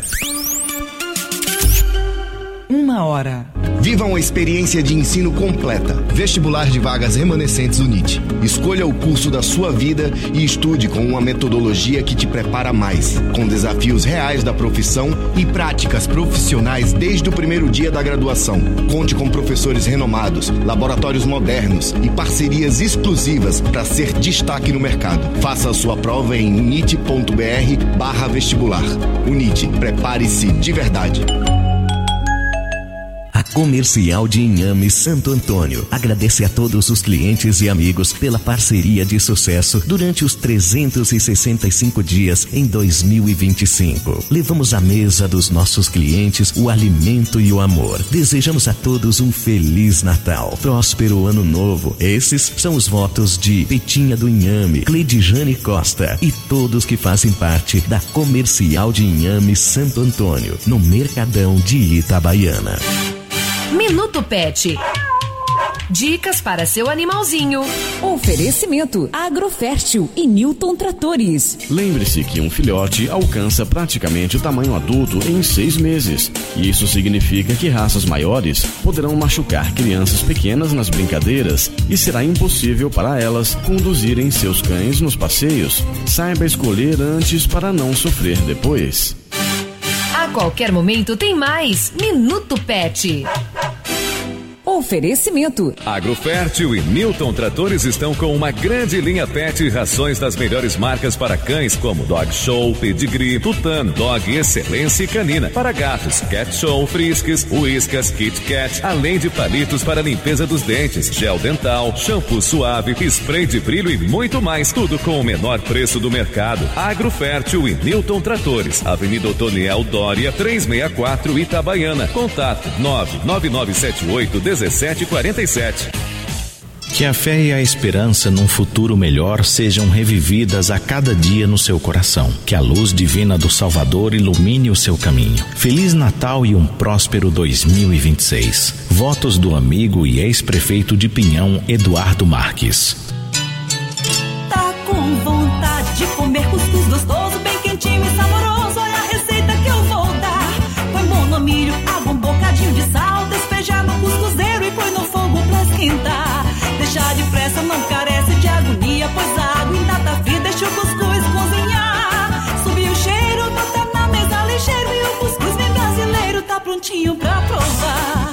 Uma hora. Viva uma experiência de ensino completa. Vestibular de vagas remanescentes Unite. Escolha o curso da sua vida e estude com uma metodologia que te prepara mais, com desafios reais da profissão e práticas profissionais desde o primeiro dia da graduação. Conte com professores renomados, laboratórios modernos e parcerias exclusivas para ser destaque no mercado. Faça a sua prova em unite.br barra vestibular. Unite, prepare-se de verdade. Comercial de Inhame Santo Antônio agradece a todos os clientes e amigos pela parceria de sucesso durante os trezentos e sessenta e cinco dias em dois mil e vinte e cinco. Levamos à mesa dos nossos clientes o alimento e o amor. Desejamos a todos um Feliz Natal, próspero Ano Novo. Esses são os votos de Petinha do Inhame, Cleidijane Costa e todos que fazem parte da Comercial de Inhame Santo Antônio, no Mercadão de Itabaiana. Minuto Pet. Dicas para seu animalzinho. Oferecimento Agrofértil e Newton Tratores. Lembre-se que um filhote alcança praticamente o tamanho adulto em seis meses. E isso significa que raças maiores poderão machucar crianças pequenas nas brincadeiras e será impossível para elas conduzirem seus cães nos passeios. Saiba escolher antes para não sofrer depois. A qualquer momento tem mais Minuto Pet. Oferecimento Agrofértil e Newton Tratores estão com uma grande linha pet e rações das melhores marcas para cães, como Dog Show, Pedigree, Tutano, Dog Excelência e Canina. Para gatos, Cat Show, Friskies, Whiskas, Kit Kat, além de palitos para limpeza dos dentes, gel dental, shampoo suave, spray de brilho e muito mais. Tudo com o menor preço do mercado. Agrofértil e Newton Tratores, Avenida Otoniel Dória, trezentos e sessenta e quatro, Itabaiana. Contato nove nove nove sete oito dezessete quarenta e sete. Que a fé e a esperança num futuro melhor sejam revividas a cada dia no seu coração. Que a luz divina do Salvador ilumine o seu caminho. Feliz Natal e um próspero dois mil e vinte e seis. Votos do amigo e ex-prefeito de Pinhão, Eduardo Marques. Tá com vontade de comer cuscuz gostoso, bem quentinho e saboroso? Olha a receita que eu vou dar. Põe monomilho, água, um bocadinho de sal, despeja no cuscuzeiro e põe no fogo pra esquentar. Deixa depressa, não carece de agonia, pois a água ainda tá fria, deixa o cuscuz cozinhar. Subiu o cheiro, bota na mesa ligeiro e o cuscuz bem brasileiro tá prontinho pra provar.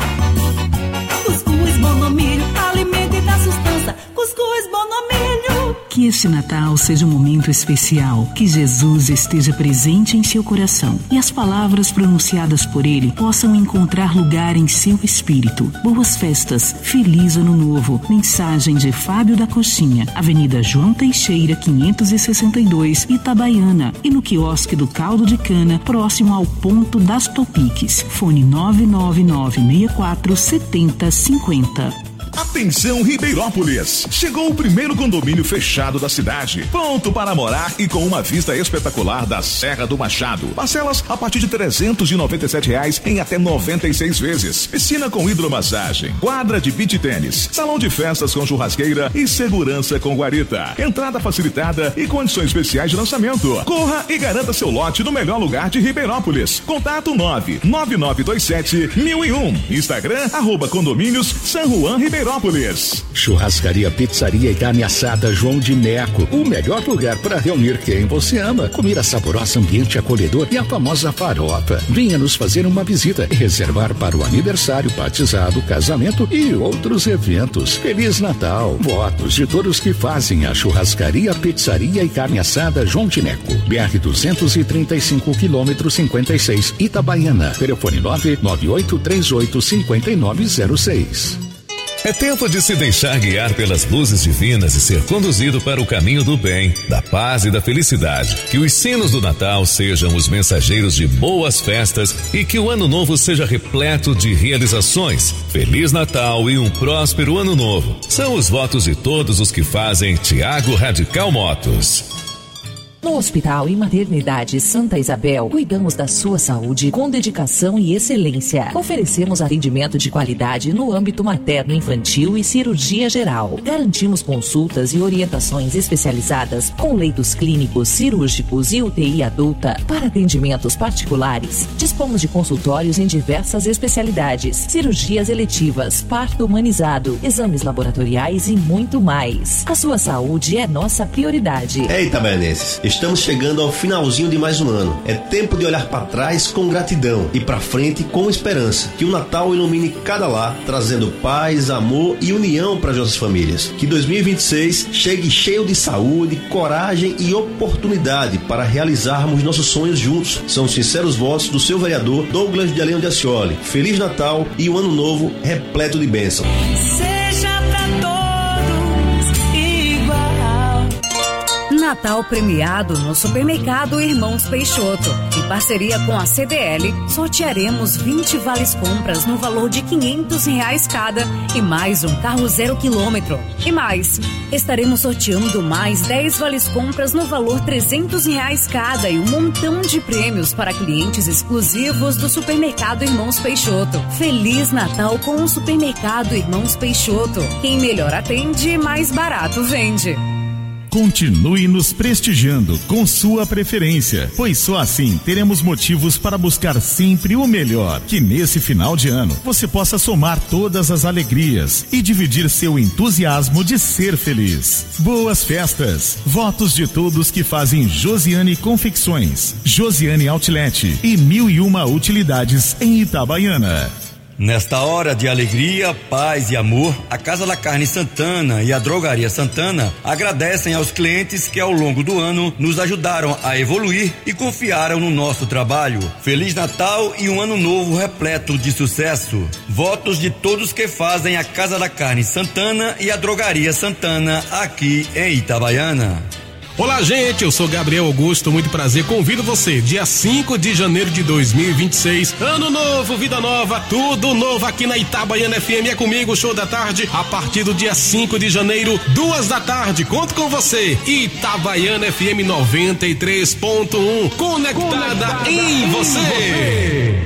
Cuscuz monomilho, alimento e dá sustância. Cuscuz monomilho. Que este Natal seja um momento especial, que Jesus esteja presente em seu coração e as palavras pronunciadas por ele possam encontrar lugar em seu espírito. Boas festas, feliz ano novo. Mensagem de Fábio da Coxinha, Avenida João Teixeira, quinhentos e sessenta e dois, Itabaiana, e no quiosque do Caldo de Cana, próximo ao ponto das Topiques. Fone nove nove nove seis quatro sete zero cinco zero. Atenção Ribeirópolis! Chegou o primeiro condomínio fechado da cidade, pronto para morar e com uma vista espetacular da Serra do Machado. Parcelas a partir de trezentos e noventa e sete reais em até noventa e seis vezes. Piscina com hidromassagem, quadra de beach tênis, salão de festas com churrasqueira e segurança com guarita. Entrada facilitada e condições especiais de lançamento. Corra e garanta seu lote no melhor lugar de Ribeirópolis. Contato nove nove nove dois sete mil e um. Instagram, arroba condomínios San Juan Ribeirópolis. Churrascaria, pizzaria e carne assada João de Neco. O melhor lugar para reunir quem você ama. Comida saborosa, ambiente acolhedor e a famosa farofa. Venha nos fazer uma visita e reservar para o aniversário, batizado, casamento e outros eventos. Feliz Natal. Votos de todos que fazem a churrascaria, pizzaria e carne assada João de Neco. B R duzentos e trinta e cinco, quilômetro cinquenta e seis, Itabaiana. Telefone nove nove oito três oito cinco nove zero seis. É tempo de se deixar guiar pelas luzes divinas e ser conduzido para o caminho do bem, da paz e da felicidade. Que os sinos do Natal sejam os mensageiros de boas festas e que o ano novo seja repleto de realizações. Feliz Natal e um próspero ano novo. São os votos de todos os que fazem Tiago Radical Motos. No Hospital e Maternidade Santa Isabel, cuidamos da sua saúde com dedicação e excelência. Oferecemos atendimento de qualidade no âmbito materno-infantil e cirurgia geral. Garantimos consultas e orientações especializadas com leitos clínicos, cirúrgicos e U T I adulta para atendimentos particulares. Dispomos de consultórios em diversas especialidades, cirurgias eletivas, parto humanizado, exames laboratoriais e muito mais. A sua saúde é nossa prioridade. Ei, itabaianenses, estamos chegando ao finalzinho de mais um ano. É tempo de olhar para trás com gratidão e para frente com esperança. Que o Natal ilumine cada lar, trazendo paz, amor e união para as nossas famílias. Que dois mil e vinte e seis chegue cheio de saúde, coragem e oportunidade para realizarmos nossos sonhos juntos. São os sinceros votos do seu vereador Douglas de Leão de Ascioli. Feliz Natal e um ano novo repleto de bênção. Seja pra todos igual. Natal premiado no Supermercado Irmãos Peixoto. Em parceria com a C D L, sortearemos vinte vales compras no valor de quinhentos reais cada e mais um carro zero quilômetro. E mais, estaremos sorteando mais dez vales compras no valor trezentos reais cada e um montão de prêmios para clientes exclusivos do Supermercado Irmãos Peixoto. Feliz Natal com o Supermercado Irmãos Peixoto. Quem melhor atende, mais barato vende. Continue nos prestigiando com sua preferência, pois só assim teremos motivos para buscar sempre o melhor. Que nesse final de ano você possa somar todas as alegrias e dividir seu entusiasmo de ser feliz. Boas festas! Votos de todos que fazem Josiane Confecções, Josiane Outlet e mil e uma utilidades em Itabaiana. Nesta hora de alegria, paz e amor, a Casa da Carne Santana e a Drogaria Santana agradecem aos clientes que ao longo do ano nos ajudaram a evoluir e confiaram no nosso trabalho. Feliz Natal e um ano novo repleto de sucesso. Votos de todos que fazem a Casa da Carne Santana e a Drogaria Santana aqui em Itabaiana. Olá, gente, eu sou Gabriel Augusto, muito prazer, convido você, dia cinco de janeiro de dois mil e vinte e seis, ano novo, vida nova, tudo novo aqui na Itabaiana F M, é comigo, show da tarde, a partir do dia cinco de janeiro, duas da tarde, conto com você, Itabaiana F M noventa e três ponto um, conectada, conectada em você. Em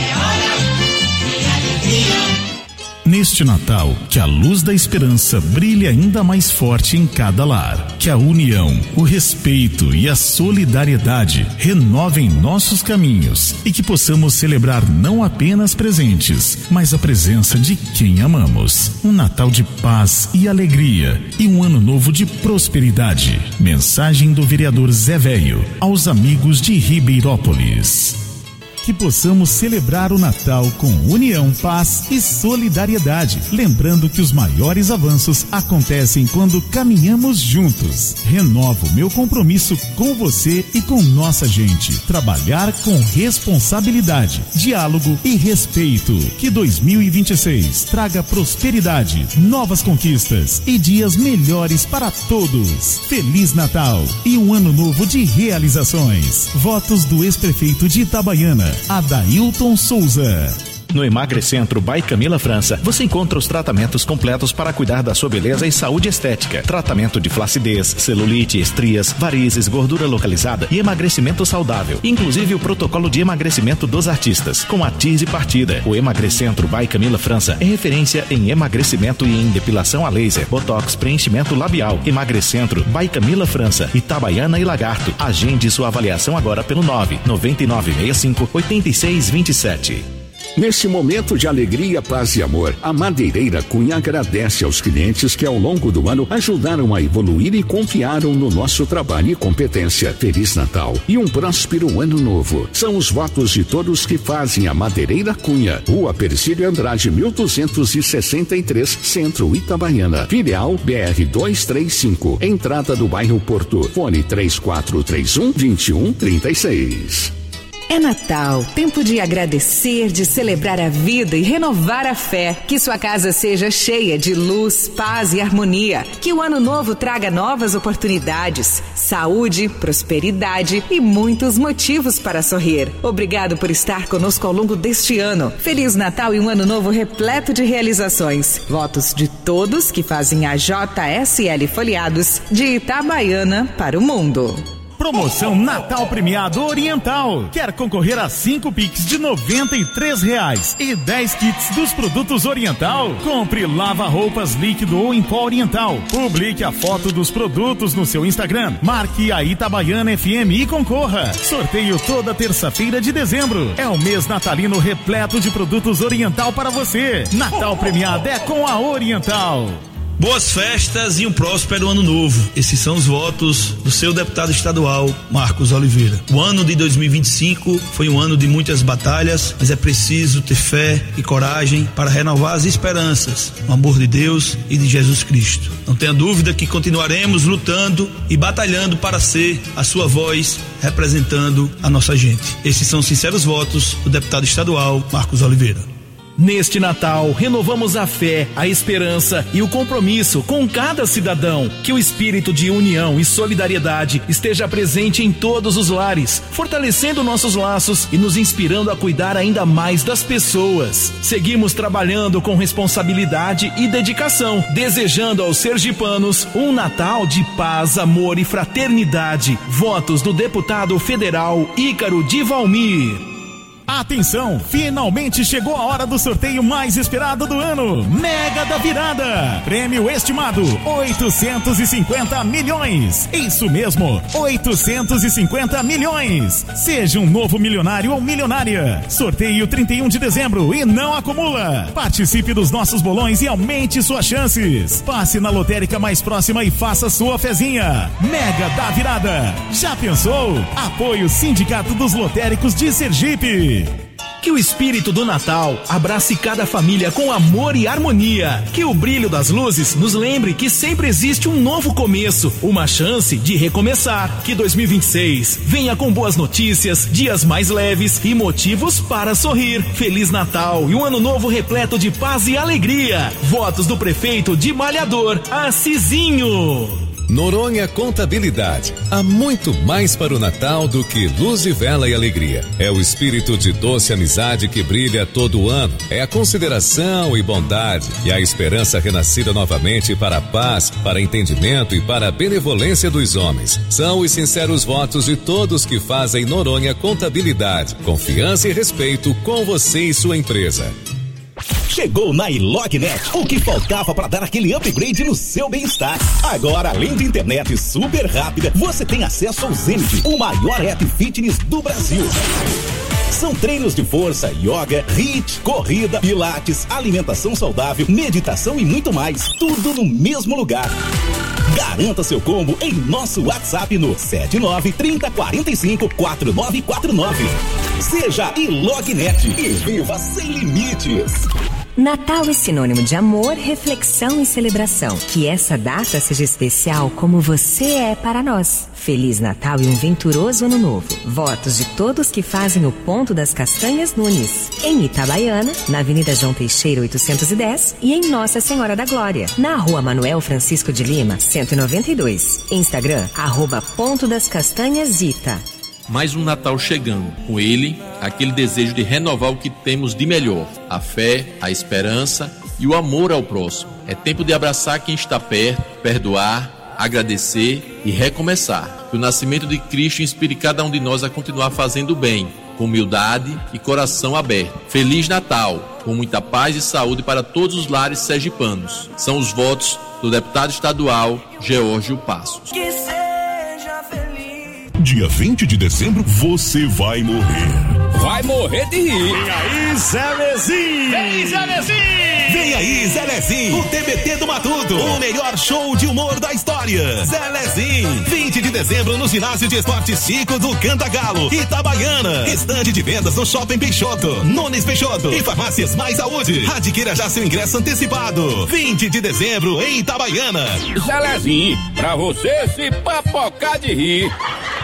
você. Neste Natal, que a luz da esperança brilhe ainda mais forte em cada lar. Que a união, o respeito e a solidariedade renovem nossos caminhos e que possamos celebrar não apenas presentes, mas a presença de quem amamos. Um Natal de paz e alegria e um ano novo de prosperidade. Mensagem do vereador Zé Velho aos amigos de Ribeirópolis. Que possamos celebrar o Natal com união, paz e solidariedade. Lembrando que os maiores avanços acontecem quando caminhamos juntos. Renovo meu compromisso com você e com nossa gente. Trabalhar com responsabilidade, diálogo e respeito. Que dois mil e vinte e seis traga prosperidade, novas conquistas e dias melhores para todos. Feliz Natal e um ano novo de realizações. Votos do ex-prefeito de Itabaiana, Adailton Souza. No Emagrecentro by Camila França, você encontra os tratamentos completos para cuidar da sua beleza e saúde estética. Tratamento de flacidez, celulite, estrias, varizes, gordura localizada e emagrecimento saudável. Inclusive o protocolo de emagrecimento dos artistas, com a Tease Partida. O Emagrecentro by Camila França é referência em emagrecimento e em depilação a laser, botox, preenchimento labial. Emagrecentro by Camila França, Itabaiana e Lagarto. Agende sua avaliação agora pelo nove nove nove seis cinco oito seis dois sete. Nesse momento de alegria, paz e amor, a Madeireira Cunha agradece aos clientes que ao longo do ano ajudaram a evoluir e confiaram no nosso trabalho e competência. Feliz Natal e um próspero ano novo. São os votos de todos que fazem a Madeireira Cunha. Rua Persílio Andrade, mil duzentos e sessenta e três, Centro Itabaiana. Filial B R duzentos e trinta e cinco. Entrada do bairro Porto. Fone três quatro três um, dois um três seis. É Natal, tempo de agradecer, de celebrar a vida e renovar a fé. Que sua casa seja cheia de luz, paz e harmonia. Que o ano novo traga novas oportunidades, saúde, prosperidade e muitos motivos para sorrir. Obrigado por estar conosco ao longo deste ano. Feliz Natal e um ano novo repleto de realizações. Votos de todos que fazem a J S L Folheados de Itabaiana para o mundo. Promoção Natal Premiado Oriental. Quer concorrer a cinco Pix de noventa e três reais e dez kits dos produtos Oriental? Compre lava-roupas líquido ou em pó Oriental. Publique a foto dos produtos no seu Instagram. Marque a Itabaiana F M e concorra. Sorteio toda terça-feira de dezembro. É o mês natalino repleto de produtos Oriental para você. Natal Premiado é com a Oriental. Boas festas e um próspero ano novo. Esses são os votos do seu deputado estadual, Marcos Oliveira. O ano de dois mil e vinte e cinco foi um ano de muitas batalhas, mas é preciso ter fé e coragem para renovar as esperanças, o amor de Deus e de Jesus Cristo. Não tenha dúvida que continuaremos lutando e batalhando para ser a sua voz representando a nossa gente. Esses são os sinceros votos do deputado estadual, Marcos Oliveira. Neste Natal, renovamos a fé, a esperança e o compromisso com cada cidadão. Que o espírito de união e solidariedade esteja presente em todos os lares, fortalecendo nossos laços e nos inspirando a cuidar ainda mais das pessoas. Seguimos trabalhando com responsabilidade e dedicação, desejando aos sergipanos um Natal de paz, amor e fraternidade. Votos do deputado federal Ícaro de Valmir. Atenção, finalmente chegou a hora do sorteio mais esperado do ano. Mega da Virada. Prêmio estimado oitocentos e cinquenta milhões. Isso mesmo, oitocentos e cinquenta milhões. Seja um novo milionário ou milionária. Sorteio trinta e um de dezembro e não acumula. Participe dos nossos bolões e aumente suas chances. Passe na lotérica mais próxima e faça sua fezinha. Mega da Virada. Já pensou? Apoio Sindicato dos Lotéricos de Sergipe. Que o espírito do Natal abrace cada família com amor e harmonia. Que o brilho das luzes nos lembre que sempre existe um novo começo, uma chance de recomeçar. Que dois mil e vinte e seis venha com boas notícias, dias mais leves e motivos para sorrir. Feliz Natal e um ano novo repleto de paz e alegria. Votos do prefeito de Malhador, Acizinho. Noronha Contabilidade. Há muito mais para o Natal do que luz de vela e alegria. É o espírito de doce amizade que brilha todo ano. É a consideração e bondade e a esperança renascida novamente para a paz, para entendimento e para a benevolência dos homens. São os sinceros votos de todos que fazem Noronha Contabilidade. Confiança e respeito com você e sua empresa. Chegou na Ilognet, o que faltava para dar aquele upgrade no seu bem-estar. Agora, além de internet super rápida, você tem acesso ao Zenit, o maior app fitness do Brasil. São treinos de força, yoga, hit, corrida, pilates, alimentação saudável, meditação e muito mais. Tudo no mesmo lugar. Garanta seu combo em nosso WhatsApp no sete nove três zero quatro cinco quatro nove quatro nove. Seja Ilognet e viva sem limites. Natal é sinônimo de amor, reflexão e celebração. Que essa data seja especial como você é para nós. Feliz Natal e um venturoso ano novo. Votos de todos que fazem o Ponto das Castanhas Nunes. Em Itabaiana, na Avenida João Teixeira oitocentos e dez e em Nossa Senhora da Glória, na Rua Manuel Francisco de Lima, cento e noventa e dois. Instagram, arroba Ponto das Castanhas Ita. Mais um Natal chegando, com ele, aquele desejo de renovar o que temos de melhor, a fé, a esperança e o amor ao próximo. É tempo de abraçar quem está perto, perdoar, agradecer e recomeçar. Que o nascimento de Cristo inspire cada um de nós a continuar fazendo o bem, com humildade e coração aberto. Feliz Natal, com muita paz e saúde para todos os lares sergipanos. São os votos do deputado estadual Geórgio Passos. Dia vinte de dezembro, você vai morrer. Vai morrer de rir. Vem aí, Zé Lezinho. Vem, Zé Lezinho. Vem aí, Zé Lezinho. O T B T do Matuto. O melhor show de humor da história. Zé Lezinho. vinte de dezembro no ginásio de esportes Chico do Cantagalo, Itabaiana. Restante de vendas no Shopping Peixoto, Nunes Peixoto e Farmácias Mais Saúde. Adquira já seu ingresso antecipado. vinte de dezembro em Itabaiana. Zé Lezinho, pra você se papocar de rir.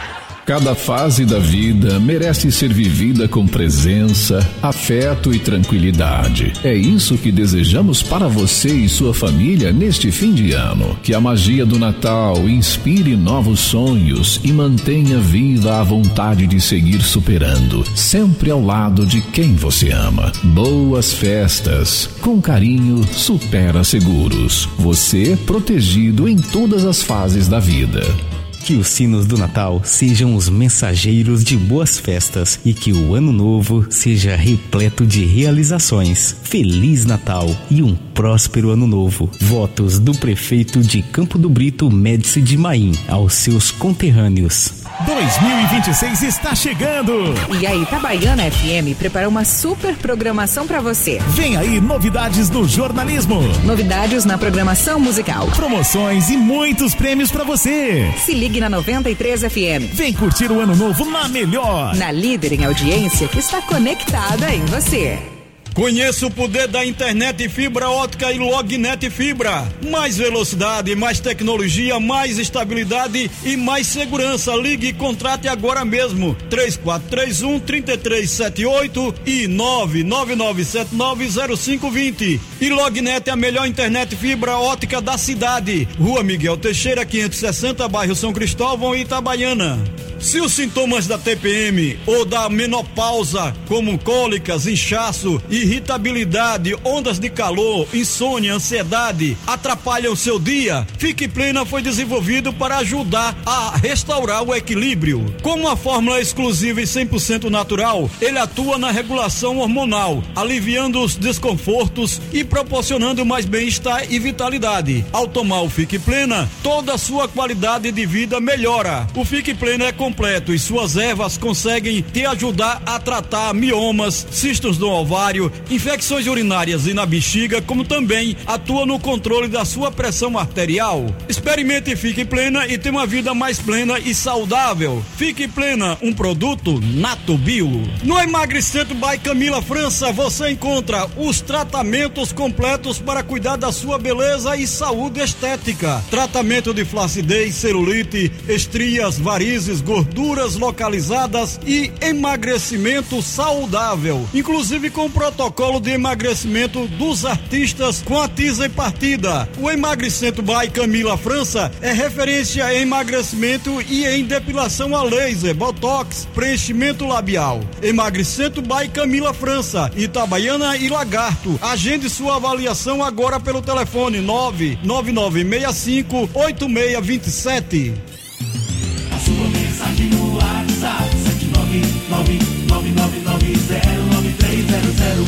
Cada fase da vida merece ser vivida com presença, afeto e tranquilidade. É isso que desejamos para você e sua família neste fim de ano. Que a magia do Natal inspire novos sonhos e mantenha viva a vontade de seguir superando, sempre ao lado de quem você ama. Boas festas. Com carinho, Supera Seguros. Você protegido em todas as fases da vida. Que os sinos do Natal sejam os mensageiros de boas festas e que o ano novo seja repleto de realizações. Feliz Natal e um próspero ano novo. Votos do prefeito de Campo do Brito, Médici de Maim, aos seus conterrâneos. dois mil e vinte e seis está chegando! E a Itabaiana F M preparou uma super programação para você. Vem aí novidades no jornalismo. Novidades na programação musical. Promoções e muitos prêmios para você. Se ligue na noventa e três F M. Vem curtir o ano novo na melhor. Na líder em audiência que está conectada em você. Conheça o poder da internet fibra ótica e Lognet Fibra. Mais velocidade, mais tecnologia, mais estabilidade e mais segurança. Ligue e contrate agora mesmo. três quatro três um, três três sete oito e nove nove nove sete nove zero cinco dois zero. E Lognet é a melhor internet fibra ótica da cidade. Rua Miguel Teixeira, quinhentos e sessenta, bairro São Cristóvão, Itabaiana. Se os sintomas da T P M ou da menopausa, como cólicas, inchaço, irritabilidade, ondas de calor, insônia, ansiedade, atrapalham o seu dia, Fique Plena foi desenvolvido para ajudar a restaurar o equilíbrio. Com uma fórmula exclusiva e cem por cento natural, ele atua na regulação hormonal, aliviando os desconfortos e proporcionando mais bem-estar e vitalidade. Ao tomar o Fique Plena, toda a sua qualidade de vida melhora. O Fique Plena é completo e suas ervas conseguem te ajudar a tratar miomas, cistos do ovário, infecções urinárias e na bexiga, como também atua no controle da sua pressão arterial. Experimente Fique Plena e tenha uma vida mais plena e saudável. Fique Plena, um produto Nato Bio. No Emagrecimento by Camila França, você encontra os tratamentos completos para cuidar da sua beleza e saúde estética. Tratamento de flacidez, celulite, estrias, varizes, gorduras localizadas e emagrecimento saudável, inclusive com o protocolo de emagrecimento dos artistas com a Tisa e Partida. O Emagrecimento by Camila França é referência em emagrecimento e em depilação a laser, botox, preenchimento labial. Emagrecimento by Camila França, Itabaiana e Lagarto. Agende sua avaliação agora pelo telefone nove nove nove seis cinco oito seis dois sete. A sua mensagem no WhatsApp sete nove nove nove nove nove zero nove três zero zero.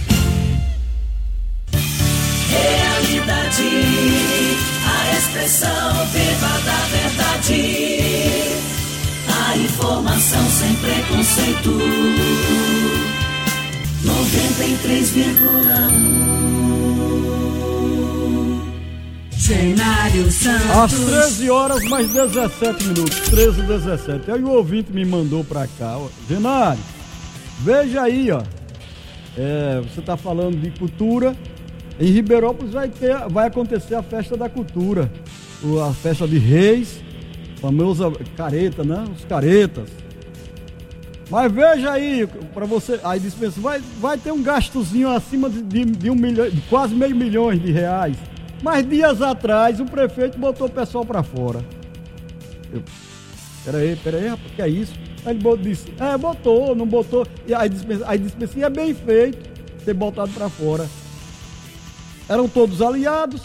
Realidade, a expressão viva da verdade, a informação sem preconceito. noventa e três vírgula um. Cenário Santos. Às treze horas mais dezessete minutos, treze e dezessete. Aí o ouvinte me mandou pra cá, ó. Zenário, veja aí, ó. É, você tá falando de cultura. Em Ribeirópolis vai, ter, vai acontecer a festa da cultura. A festa de Reis, famosa careta, né? Os caretas. Mas veja aí, para você, aí dispensa, vai, vai ter um gastozinho acima de, de, de um milhão, de quase meio milhão de reais. Mas dias atrás o prefeito botou o pessoal para fora. Eu, peraí, peraí, rapaz, que é isso? Aí ele botou, disse, é, botou, não botou. E aí dispensa, aí dispensa, e é bem feito ter botado para fora. Eram todos aliados.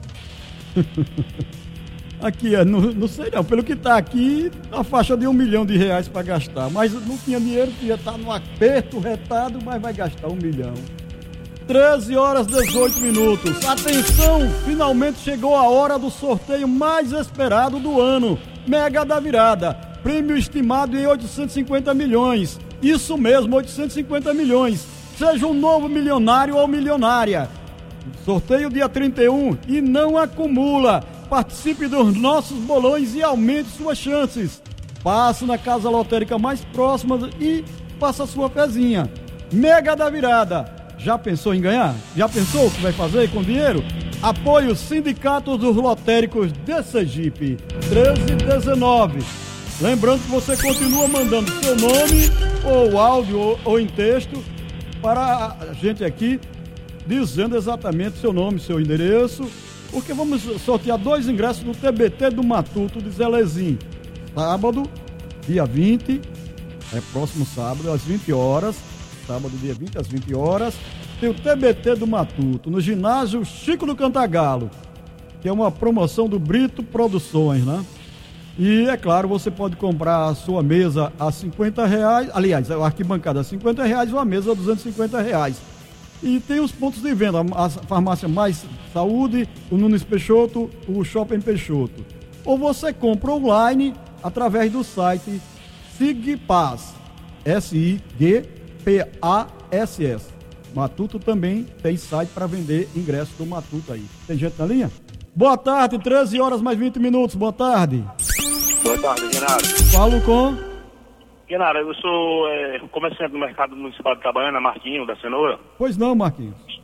Aqui, não, não sei não, pelo que tá aqui, a faixa de um milhão de reais para gastar. Mas não tinha dinheiro, ia estar no aperto retado, mas vai gastar um milhão. treze horas e dezoito minutos. Atenção, finalmente chegou a hora do sorteio mais esperado do ano. Mega da Virada. Prêmio estimado em oitocentos e cinquenta milhões. Isso mesmo, oitocentos e cinquenta milhões. Seja um novo milionário ou milionária. Sorteio dia trinta e um e não acumula. Participe dos nossos bolões e aumente suas chances. Passe na casa lotérica mais próxima e faça sua fezinha. Mega da Virada. Já pensou em ganhar? Já pensou o que vai fazer com dinheiro? Apoie o Sindicato dos Lotéricos de Sergipe. treze e dezenove. Lembrando que você continua mandando seu nome, ou áudio, ou, ou em texto, para a gente aqui, dizendo exatamente seu nome, seu endereço, porque vamos sortear dois ingressos do T B T do Matuto de Zelezinho. Sábado, dia vinte, é próximo sábado, às vinte horas, sábado, dia vinte, às vinte horas, tem o T B T do Matuto, no ginásio Chico do Cantagalo, que é uma promoção do Brito Produções, né? E, é claro, você pode comprar a sua mesa a cinquenta reais, aliás, a arquibancada a cinquenta reais ou a mesa a duzentos e cinquenta reais. E tem os pontos de venda, a Farmácia Mais Saúde, o Nunes Peixoto, o Shopping Peixoto. Ou você compra online através do site Sigpass, S I G P A S S. Matuto também tem site para vender ingressos do Matuto aí. Tem gente na linha? Boa tarde, treze horas mais vinte minutos, boa tarde. Boa tarde, Genaro. Falo com... Genaro, eu sou é, comerciante do mercado municipal de Itabaiana, Marquinho, da Cenoura. Pois não, Marquinhos.